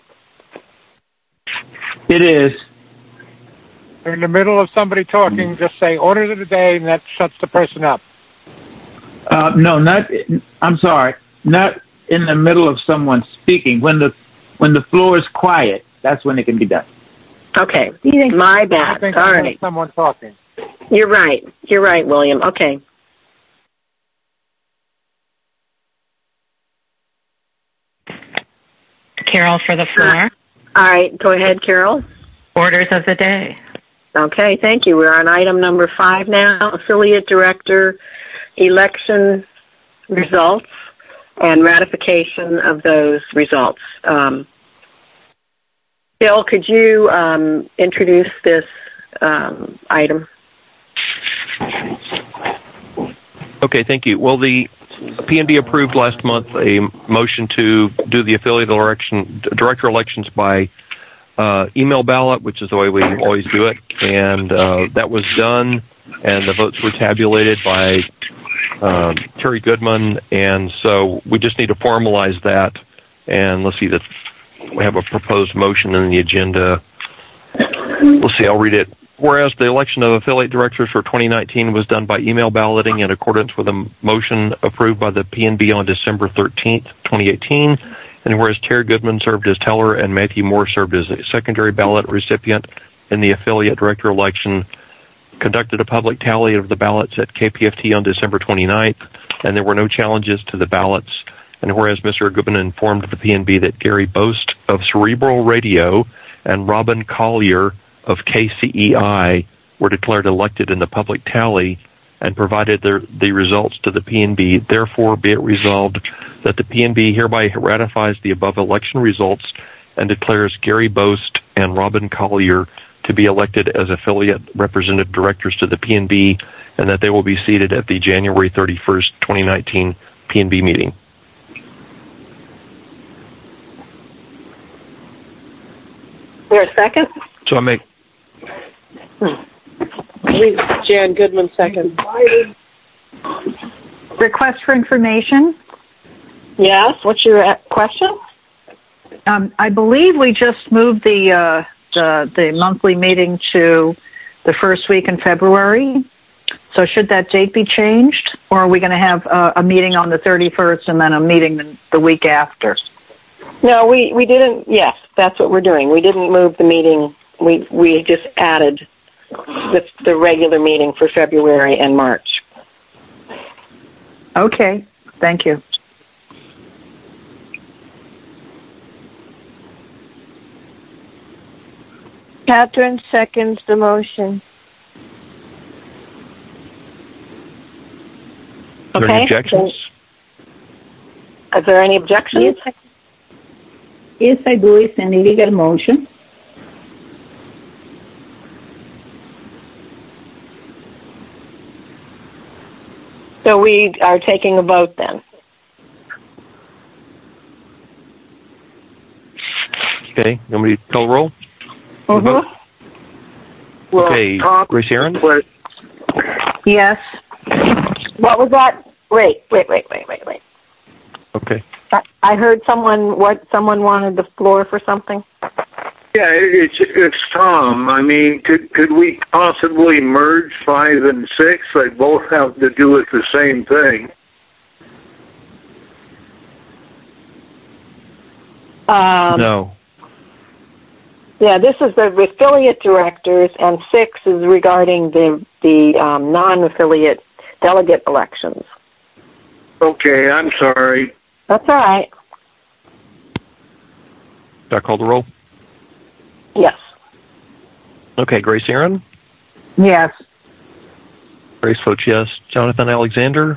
It is. In the middle of somebody talking, just say orders of the day, and that shuts the person up. No, I'm sorry. Not in the middle of someone speaking. When the floor is quiet, that's when it can be done. Okay. My bad. I think all right. Someone talking. You're right, William. Okay. Carol for the floor. All right. Go ahead, Carol. Orders of the day. Okay, thank you. We're on item number 5 now, affiliate director election results and ratification of those results. Bill, could you introduce this item? Okay, thank you. Well, the PND approved last month a motion to do the affiliate director elections by email ballot, which is the way we always do it, and that was done, and the votes were tabulated by Terry Goodman, and so we just need to formalize that, and let's see, the we have a proposed motion in the agenda. Let's see, I'll read it. Whereas the election of affiliate directors for 2019 was done by email balloting in accordance with a motion approved by the PNB on December 13th, 2018, and whereas Terry Goodman served as teller and Matthew Moore served as a secondary ballot recipient in the affiliate director election, conducted a public tally of the ballots at KPFT on December 29th, and there were no challenges to the ballots. And whereas Mr. Goodman informed the PNB that Gary Boast of Cerebral Radio and Robin Collier of KCEI were declared elected in the public tally and provided the results to the PNB, therefore be it resolved that the PNB hereby ratifies the above election results and declares Gary Boast and Robin Collier to be elected as affiliate representative directors to the PNB, and that they will be seated at the January 31st, 2019 PNB meeting. There a second? So I make... Jan Goodman, second. Request for information? Yes, what's your question? I believe we just moved the monthly meeting to the first week in February. So should that date be changed, or are we going to have a meeting on the 31st and then a meeting the week after? No, we didn't. Yes, that's what we're doing. We didn't move the meeting. We just added the regular meeting for February and March. Okay, thank you. Catherine seconds the motion. Are there any objections? Is there any objections? Yes, I do. It's an illegal motion. So we are taking a vote then. Okay, nobody call the roll? Mm-hmm. Okay, Grace Aaron? Yes. What was that? Wait. Okay. I heard someone wanted the floor for something. Yeah, it's Tom. I mean, could we possibly merge 5 and 6? They both have to do with the same thing. No. Yeah, this is the affiliate directors, and 6 is regarding the non-affiliate delegate elections. Okay, I'm sorry. That's all right. Did I call the roll? Yes. Okay, Grace Aaron? Yes. Grace votes yes. Jonathan Alexander?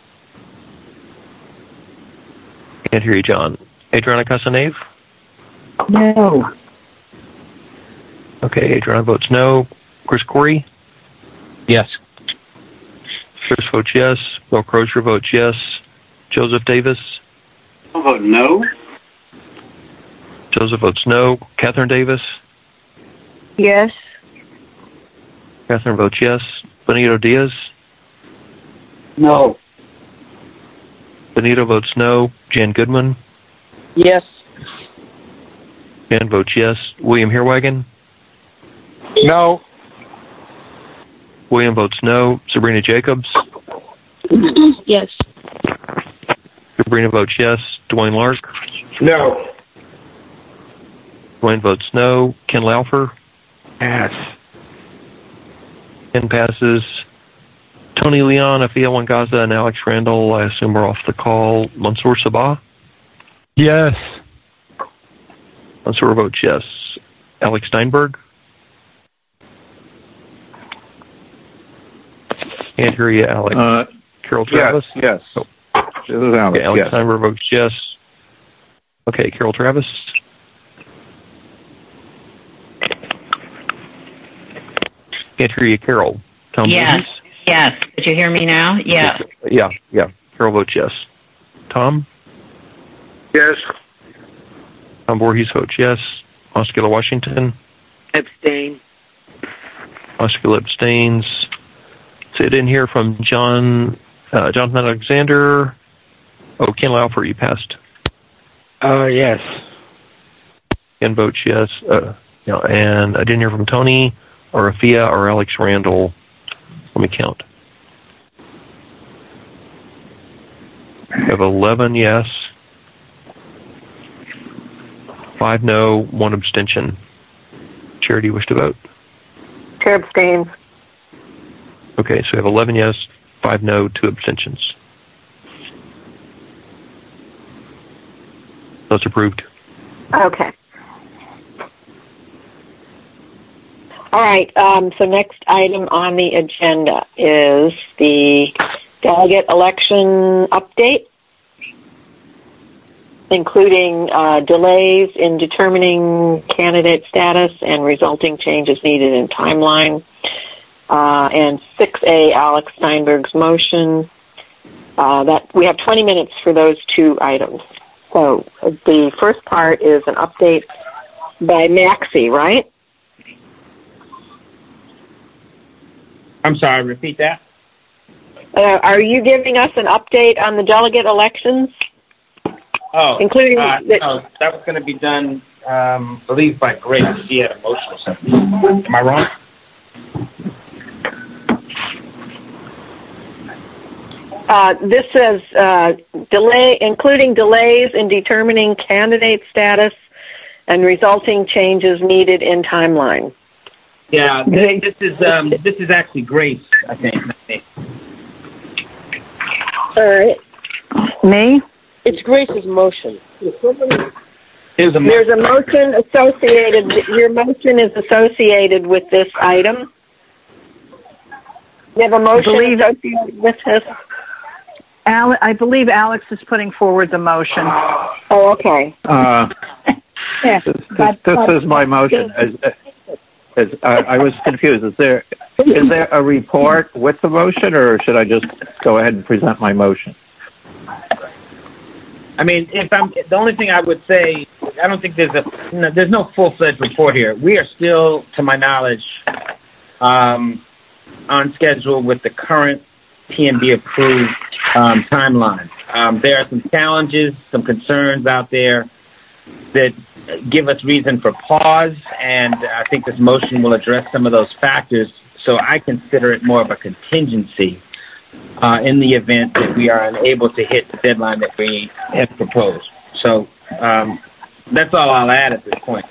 Can't hear you, John. Adriana Casanave? No. Okay, Adriana votes no. Chris Corey? Yes. Chris votes yes. Bill Crozier votes yes. Joseph Davis? I'll vote no. Joseph votes no. Catherine Davis? Yes. Catherine votes yes. Benito Diaz? No. Benito votes no. Jan Goodman? Yes. Jan votes yes. William Herwagen? No. William votes no. Sabrina Jacobs? Yes. Sabrina votes yes. Dwayne Lark? No. Dwayne votes no. Ken Laufer? Yes. Ken passes. Tony Leon, Afia Wangaza, and Alex Randall, I assume are off the call. Mansour Sabah? Yes. Mansour votes yes. Alex Steinberg? Can't hear you, Alex. Carol Travis? Yes. Oh. This is Alex. Okay, Alex yes. Steinberg votes yes. Okay, Carol Travis? Can't hear you, Carol. Tom Yes. Voorhees? Yes. Did you hear me now? Yes. Yeah. Carol votes yes. Tom? Yes. Tom Voorhees votes yes. Oscar Washington? Abstain. Oscar abstains. So I didn't hear from Jonathan Alexander. Oh, Ken Laufer, you passed. Yes. Ken votes yes. And I didn't hear from Tony or Afia or Alex Randall. Let me count. We have 11 yes, 5 no, 1 abstention. Chair, do you wish to vote? Chair abstains. Okay, so we have 11 yes, 5 no, 2 abstentions. That's approved. Okay. All right. So next item on the agenda is the delegate election update, including delays in determining candidate status and resulting changes needed in timeline, and 6A, Alex Steinberg's motion. That we have 20 minutes for those two items. So the first part is an update by Maxie, right? I'm sorry, repeat that. Are you giving us an update on the delegate elections? Oh, including no, that was going to be done, I believe, by Grace. She had a motion or something. Am I wrong? This says including delays in determining candidate status and resulting changes needed in timeline. Yeah, this is actually Grace, I think. All right. Me? It's Grace's motion. There's a motion associated. Your motion is associated with this item. You have a motion associated with this? I believe Alex is putting forward the motion. Oh, okay. This is my motion. I was confused. Is there a report with the motion, or should I just go ahead and present my motion? I mean, the only thing I would say, I don't think there's no full-fledged report here. We are still, to my knowledge, on schedule with the current PNB approved timeline. There are some challenges, some concerns out there that give us reason for pause, and I think this motion will address some of those factors. So I consider it more of a contingency in the event that we are unable to hit the deadline that we have proposed. So that's all I'll add at this point.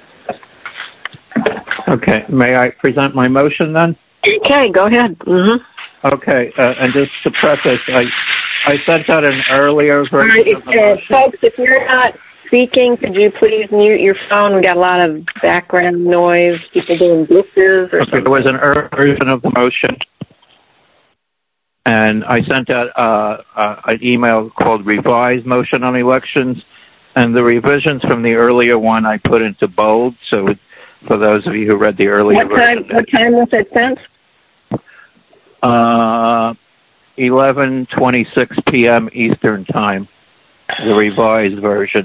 Okay. May I present my motion then? Okay, go ahead. Mm-hmm. Okay, and just to preface, I sent out an earlier version of the motion. Folks, if you're not speaking, could you please mute your phone? We got a lot of background noise, people doing dishes or something. There was an earlier version of the motion, and I sent out an email called Revised Motion on Elections, and the revisions from the earlier one I put into bold, so for those of you who read the earlier version. What time was it sent? 11:26 p.m. Eastern Time, the revised version.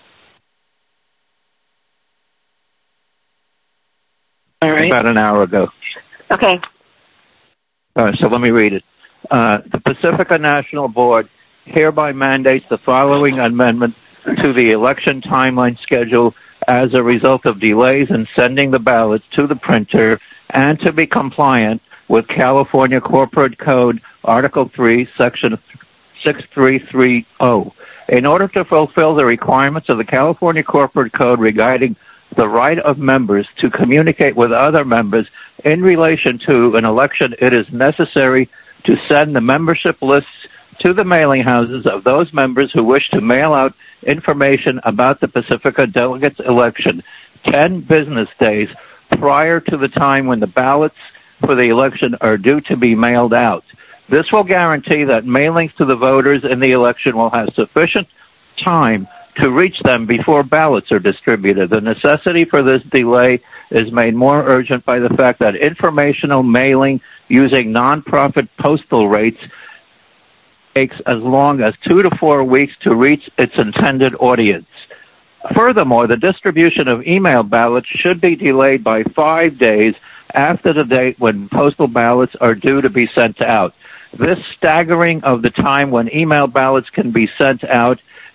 All right. About an hour ago. Okay. So let me read it. The Pacifica National Board hereby mandates the following amendment to the election timeline schedule as a result of delays in sending the ballots to the printer and to be compliant with California Corporate Code Article 3, Section 6330. In order to fulfill the requirements of the California Corporate Code regarding the right of members to communicate with other members in relation to an election, it is necessary to send the membership lists to the mailing houses of those members who wish to mail out information about the Pacifica delegates election 10 business days prior to the time when the ballots for the election are due to be mailed out. This will guarantee that mailings to the voters in the election will have sufficient time to reach them before ballots are distributed. The necessity for this delay is made more urgent by the fact that informational mailing using nonprofit postal rates takes as long as 2 to 4 weeks to reach its intended audience. Furthermore, the distribution of email ballots should be delayed by 5 days after the date when postal ballots are due to be sent out. This staggering of the time when email ballots can be sent out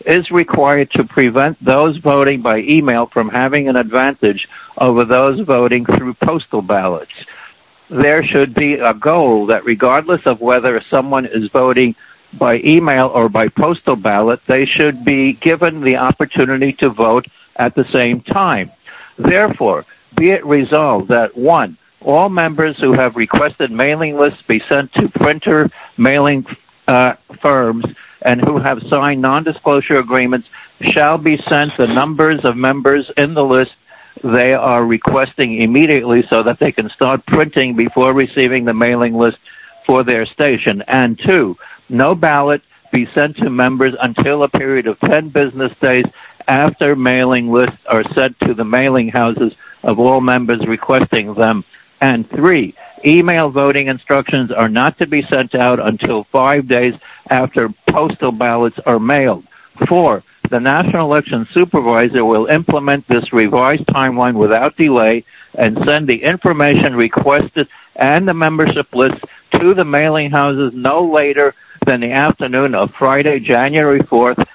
is required to prevent those voting by email from having an advantage over those voting through postal ballots. There should be a goal that regardless of whether someone is voting by email or by postal ballot, they should be given the opportunity to vote at the same time. Therefore, be it resolved that 1, all members who have requested mailing lists be sent to printer mailing firms and who have signed non-disclosure agreements shall be sent the numbers of members in the list they are requesting immediately so that they can start printing before receiving the mailing list for their station. And 2, no ballot be sent to members until a period of 10 business days after mailing lists are sent to the mailing houses of all members requesting them. And 3, email voting instructions are not to be sent out until 5 days after postal ballots are mailed. 4, the National Election Supervisor will implement this revised timeline without delay and send the information requested and the membership list to the mailing houses no later than the afternoon of Friday, January 4th,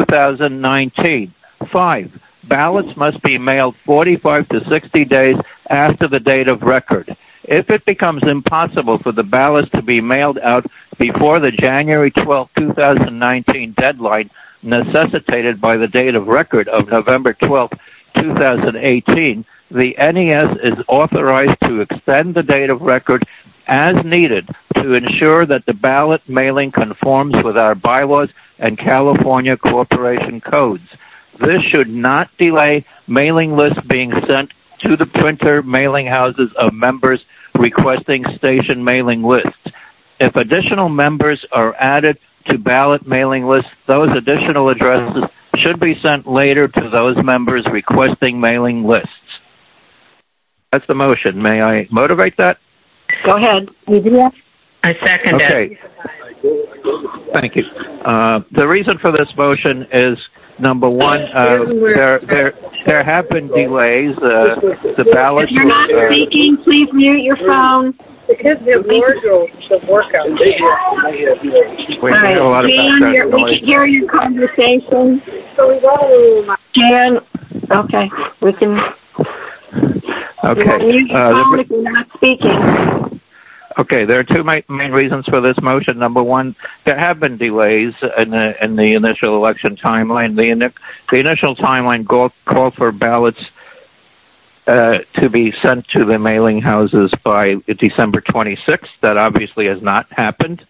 2019. 5, ballots must be mailed 45 to 60 days after the date of record. If it becomes impossible for the ballots to be mailed out before the January 12, 2019 deadline necessitated by the date of record of November 12, 2018, the NES is authorized to extend the date of record as needed to ensure that the ballot mailing conforms with our bylaws and California corporation codes. This should not delay mailing lists being sent to the printer mailing houses of members requesting station mailing lists. If additional members are added to ballot mailing lists, those additional addresses should be sent later to those members requesting mailing lists. That's the motion. May I motivate that? Go ahead. I second it. Thank you. The reason for this motion is, number one, there have been delays. The ballots. If you're not speaking, please mute your phone. Because the wardrobe should work out there. We can hear your conversation. Jan, okay, we can. Okay. Mute your phone if you're not speaking. Okay, there are two main reasons for this motion. Number one, there have been delays in the initial election timeline. The initial timeline called for ballots to be sent to the mailing houses by December 26th. That obviously has not happened.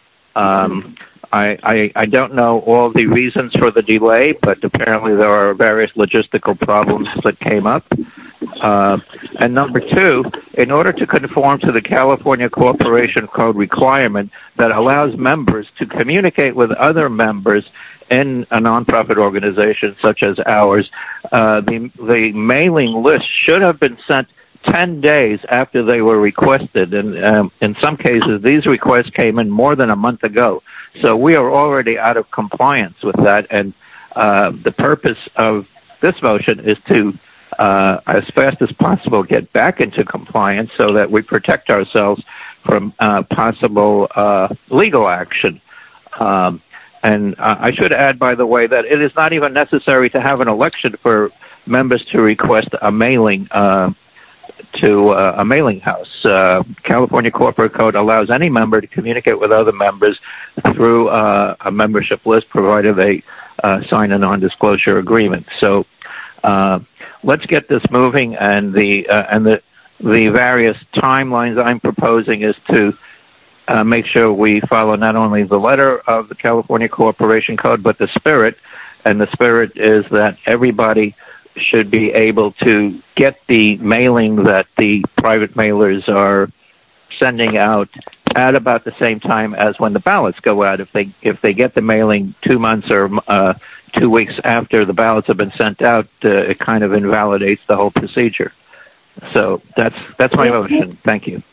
I don't know all the reasons for the delay, but apparently there are various logistical problems that came up. And number two, in order to conform to the California Corporation Code requirement that allows members to communicate with other members in a nonprofit organization such as ours, the mailing list should have been sent 10 days after they were requested. And in some cases, these requests came in more than a month ago. So we are already out of compliance with that. And the purpose of this motion is to, as fast as possible, get back into compliance so that we protect ourselves from possible legal action. And I should add, by the way, that it is not even necessary to have an election for members to request a mailing to a mailing house. California Corporate Code allows any member to communicate with other members through a membership list, provided they sign a non-disclosure agreement. So let's get this moving, and the various timelines I'm proposing is to make sure we follow not only the letter of the California Corporation Code, but the spirit. And the spirit is that everybody should be able to get the mailing that the private mailers are sending out at about the same time as when the ballots go out. If they get the mailing 2 months or 2 weeks after the ballots have been sent out, it kind of invalidates the whole procedure. So that's my motion. Thank you.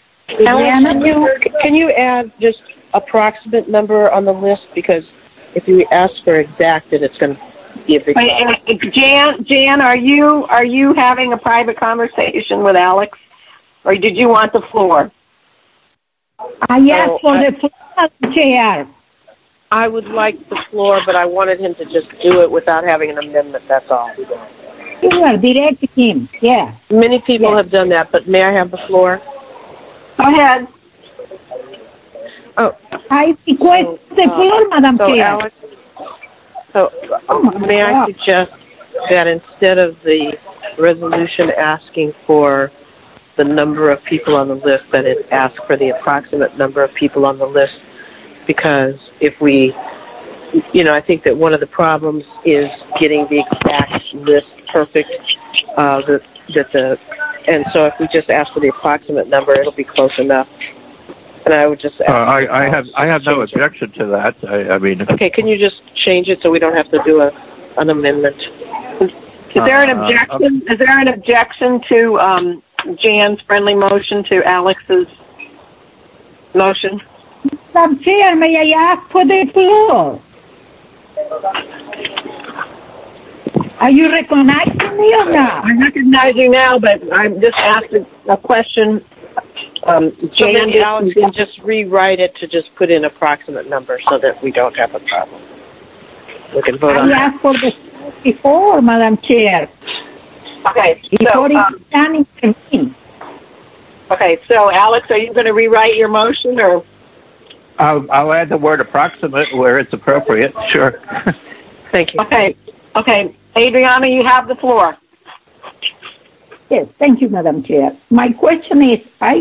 Can you add just approximate number on the list? Because if you ask for exact, then it's going to be a big problem. Jan, are you having a private conversation with Alex, or did you want the floor? I asked for the floor, Chair. I would like the floor, but I wanted him to just do it without having an amendment, that's all. Sure, direct him, yeah. Many people have done that, but may I have the floor? Go ahead. Oh, I request the floor, Madam Chair. Alex, may I suggest that instead of the resolution asking for the number of people on the list, that it asks for the approximate number of people on the list? Because if we, I think that one of the problems is getting the exact list perfect. And so if we just ask for the approximate number, it'll be close enough. And I would just. I have no objection to that. I mean. Okay, can you just change it so we don't have to do an amendment? Is there an objection? Is there an objection to Jan's friendly motion to Alex's motion? Madam Chair, may I ask for the floor? Are you recognizing me or not? I recognize you now, but I'm just asking a question. Jan, Alex can just rewrite it to just put in approximate number so that we don't have a problem. We can vote on that. I asked for the before, Madam Chair. Okay. Before it can intervene. Okay, so Alex, are you going to rewrite your motion, or? I'll add the word approximate where it's appropriate. Sure. Thank you. Okay. Adriana, you have the floor. Yes, thank you, Madam Chair. My question is,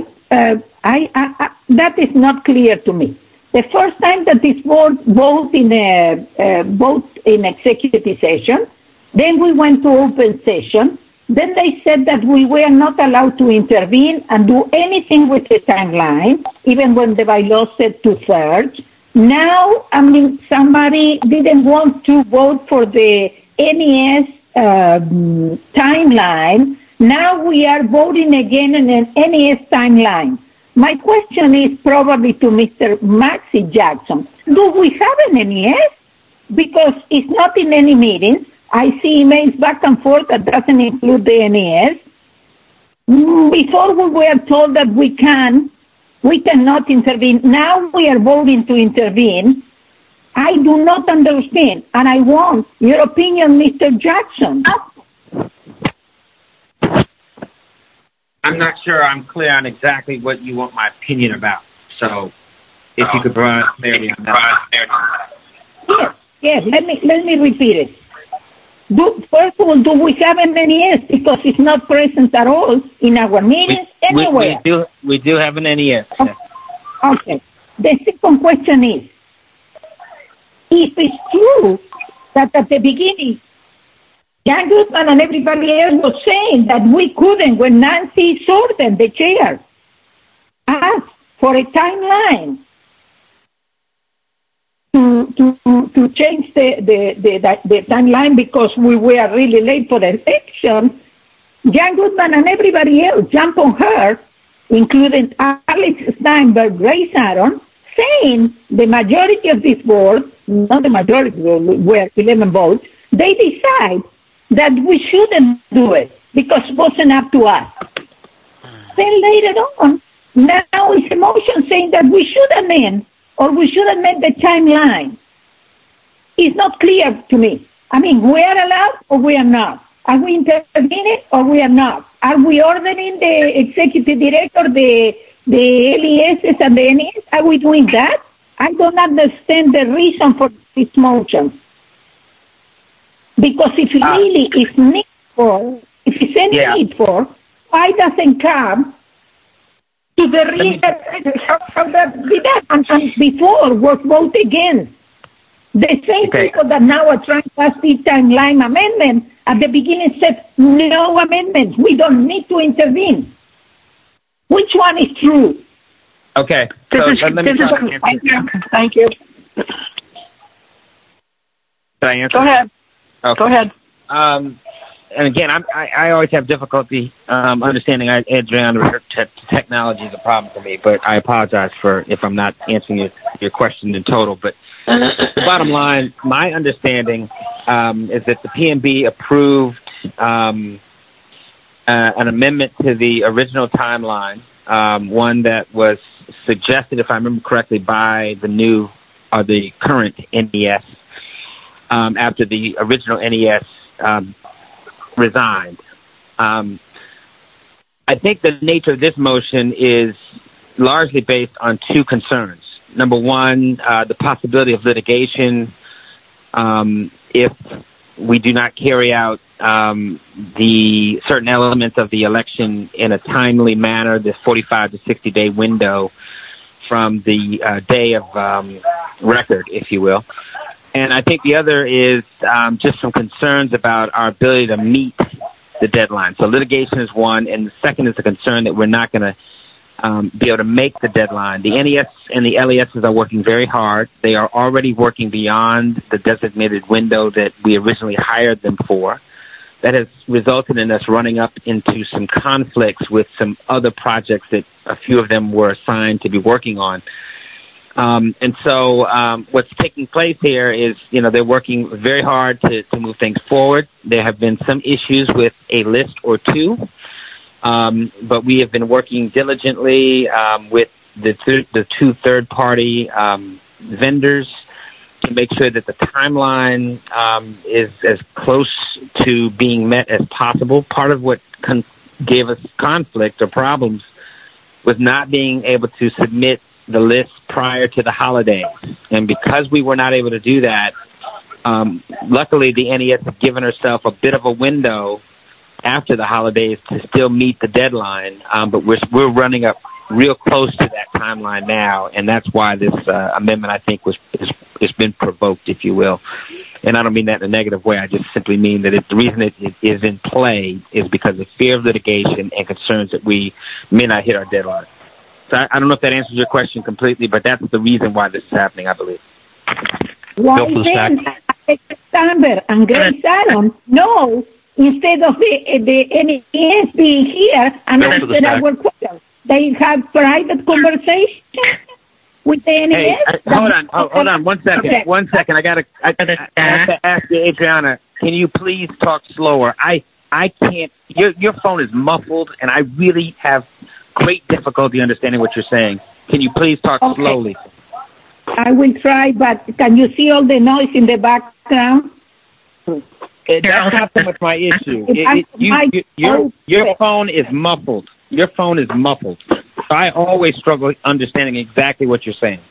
that is not clear to me. The first time that this board vote in executive session, then we went to open session. Then they said that we were not allowed to intervene and do anything with the timeline, even when the bylaw said 2/3. Now, somebody didn't want to vote for the NES timeline. Now we are voting again in an NES timeline. My question is probably to Mr. Maxie Jackson. Do we have an NES? Because it's not in any meetings. I see emails back and forth that doesn't include the NES. Before we were told that we cannot intervene. Now we are voting to intervene. I do not understand, and I want your opinion, Mr. Jackson. I'm not sure I'm clear on exactly what you want my opinion about. So, if you could provide clarity on that. Yes. Let me repeat it. First of all, do we have an NES? Because it's not present at all in our meetings anywhere. We do have an NES. Okay. The second question is, if it's true that at the beginning, Jan Goodman and everybody else was saying that we couldn't, when Nancy Sorten, the chair, asked for a timeline to change the timeline because we were really late for the election, Jan Goodman and everybody else jumped on her, including Alex Steinberg, Ray Saron, saying the majority of this board, not the majority, were 11 votes, they decide that we shouldn't do it because it wasn't up to us. Then later on, now it's a motion saying that we should amend or we should amend the timeline. It's not clear to me. We are allowed or we are not. Are we intervening or we are not? Are we ordering the executive director, the LESs and the NES? Are we doing that? I don't understand the reason for this motion. Because if really is need for, if it's any need for, why doesn't come to the real, how that be done? And before was voted against. The same people that now are trying to pass the timeline amendment at the beginning said no amendments. We don't need to intervene. Which one is true? Okay. Thank you. Can I answer? Go ahead. Okay. Go ahead. And again, I always have difficulty understanding Adriana. Technology is a problem for me, but I apologize if I'm not answering your question in total. But the bottom line, my understanding is that the PNB approved an amendment to the original timeline, one that was suggested, if I remember correctly, by the new the current NES after the original NES resigned. I think the nature of this motion is largely based on two concerns. Number one, the possibility of litigation if we do not carry out the certain elements of the election in a timely manner, this 45 to 60-day window from the day of record, if you will. And I think the other is just some concerns about our ability to meet the deadline. So litigation is one, and the second is the concern that we're not going to be able to make the deadline. The NES and the LESs are working very hard. They are already working beyond the designated window that we originally hired them for. That has resulted in us running up into some conflicts with some other projects that a few of them were assigned to be working on. And so what's taking place here is, they're working very hard to move things forward. There have been some issues with a list or two, but we have been working diligently with the two third-party vendors to make sure that the timeline is as close to being met as possible. Part of what gave us conflict or problems was not being able to submit the list prior to the holidays. And because we were not able to do that, luckily the NES has given herself a bit of a window after the holidays to still meet the deadline. But we're running up real close to that timeline now, and that's why this amendment, I think, has been provoked, if you will. And I don't mean that in a negative way. I just simply mean that the reason it is in play is because of fear of litigation and concerns that we may not hit our deadline. So I don't know if that answers your question completely, but that's the reason why this is happening, I believe. Why then Alexander and Grace Allen no, instead of the NES being here and answer our questions? They have private conversation with the NES? Hey, hold on, 1 second. Okay. 1 second. I have to ask you, Adriana, can you please talk slower? I can't, your phone is muffled, and I really have great difficulty understanding what you're saying. Can you please talk slowly? I will try, but can you see all the noise in the background? That's not so much my issue. Your phone is muffled. Your phone is muffled. I always struggle understanding exactly what you're saying.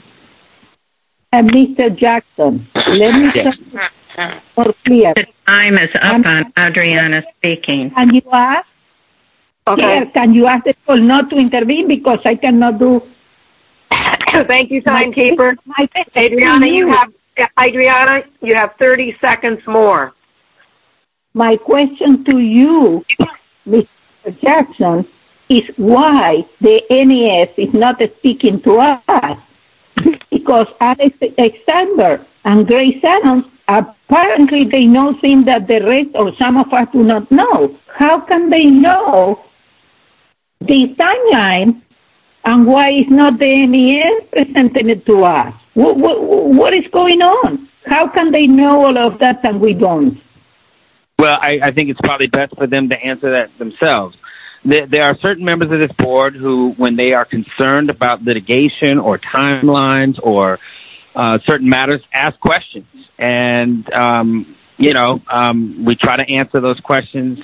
Mr. Jackson, let me try more clear. The time is up on Adriana speaking. Can you ask? Okay. Yes, can you ask the call not to intervene because I cannot do. Thank you, timekeeper. Adriana, you have 30 seconds more. My question to you, Mr. Jackson, is why the NES is not speaking to us. Because Alexander and Grace Allen, apparently they know things that the rest or some of us do not know. How can they know the timeline and why is not the NES presenting it to us? What is going on? How can they know all of that and we don't? Well, I think it's probably best for them to answer that themselves. There are certain members of this board who, when they are concerned about litigation or timelines or certain matters, ask questions. And, we try to answer those questions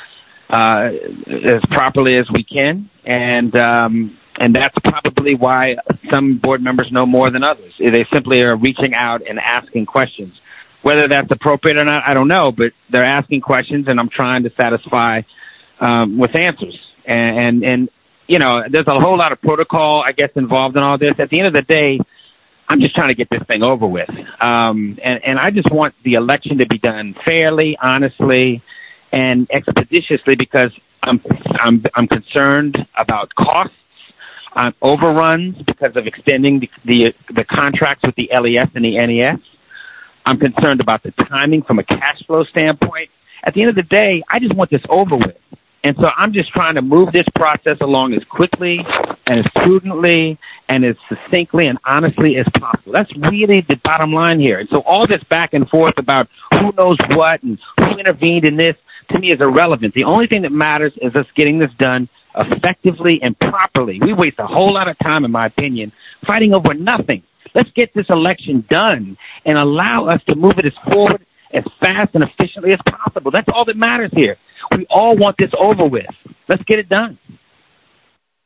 as properly as we can. And that's probably why some board members know more than others. They simply are reaching out and asking questions. Whether that's appropriate or not, I don't know, but they're asking questions, and I'm trying to satisfy with answers. And there's a whole lot of protocol, I guess, involved in all this. At the end of the day, I'm just trying to get this thing over with. And I just want the election to be done fairly, honestly, and expeditiously because I'm concerned about costs, overruns because of extending the contracts with the LES and the NES. I'm concerned about the timing from a cash flow standpoint. At the end of the day, I just want this over with. And so I'm just trying to move this process along as quickly and as prudently and as succinctly and honestly as possible. That's really the bottom line here. And so all this back and forth about who knows what and who intervened in this, to me, is irrelevant. The only thing that matters is us getting this done effectively and properly. We waste a whole lot of time, in my opinion, fighting over nothing. Let's get this election done and allow us to move it as forward as fast and efficiently as possible. That's all that matters here. We all want this over with. Let's get it done.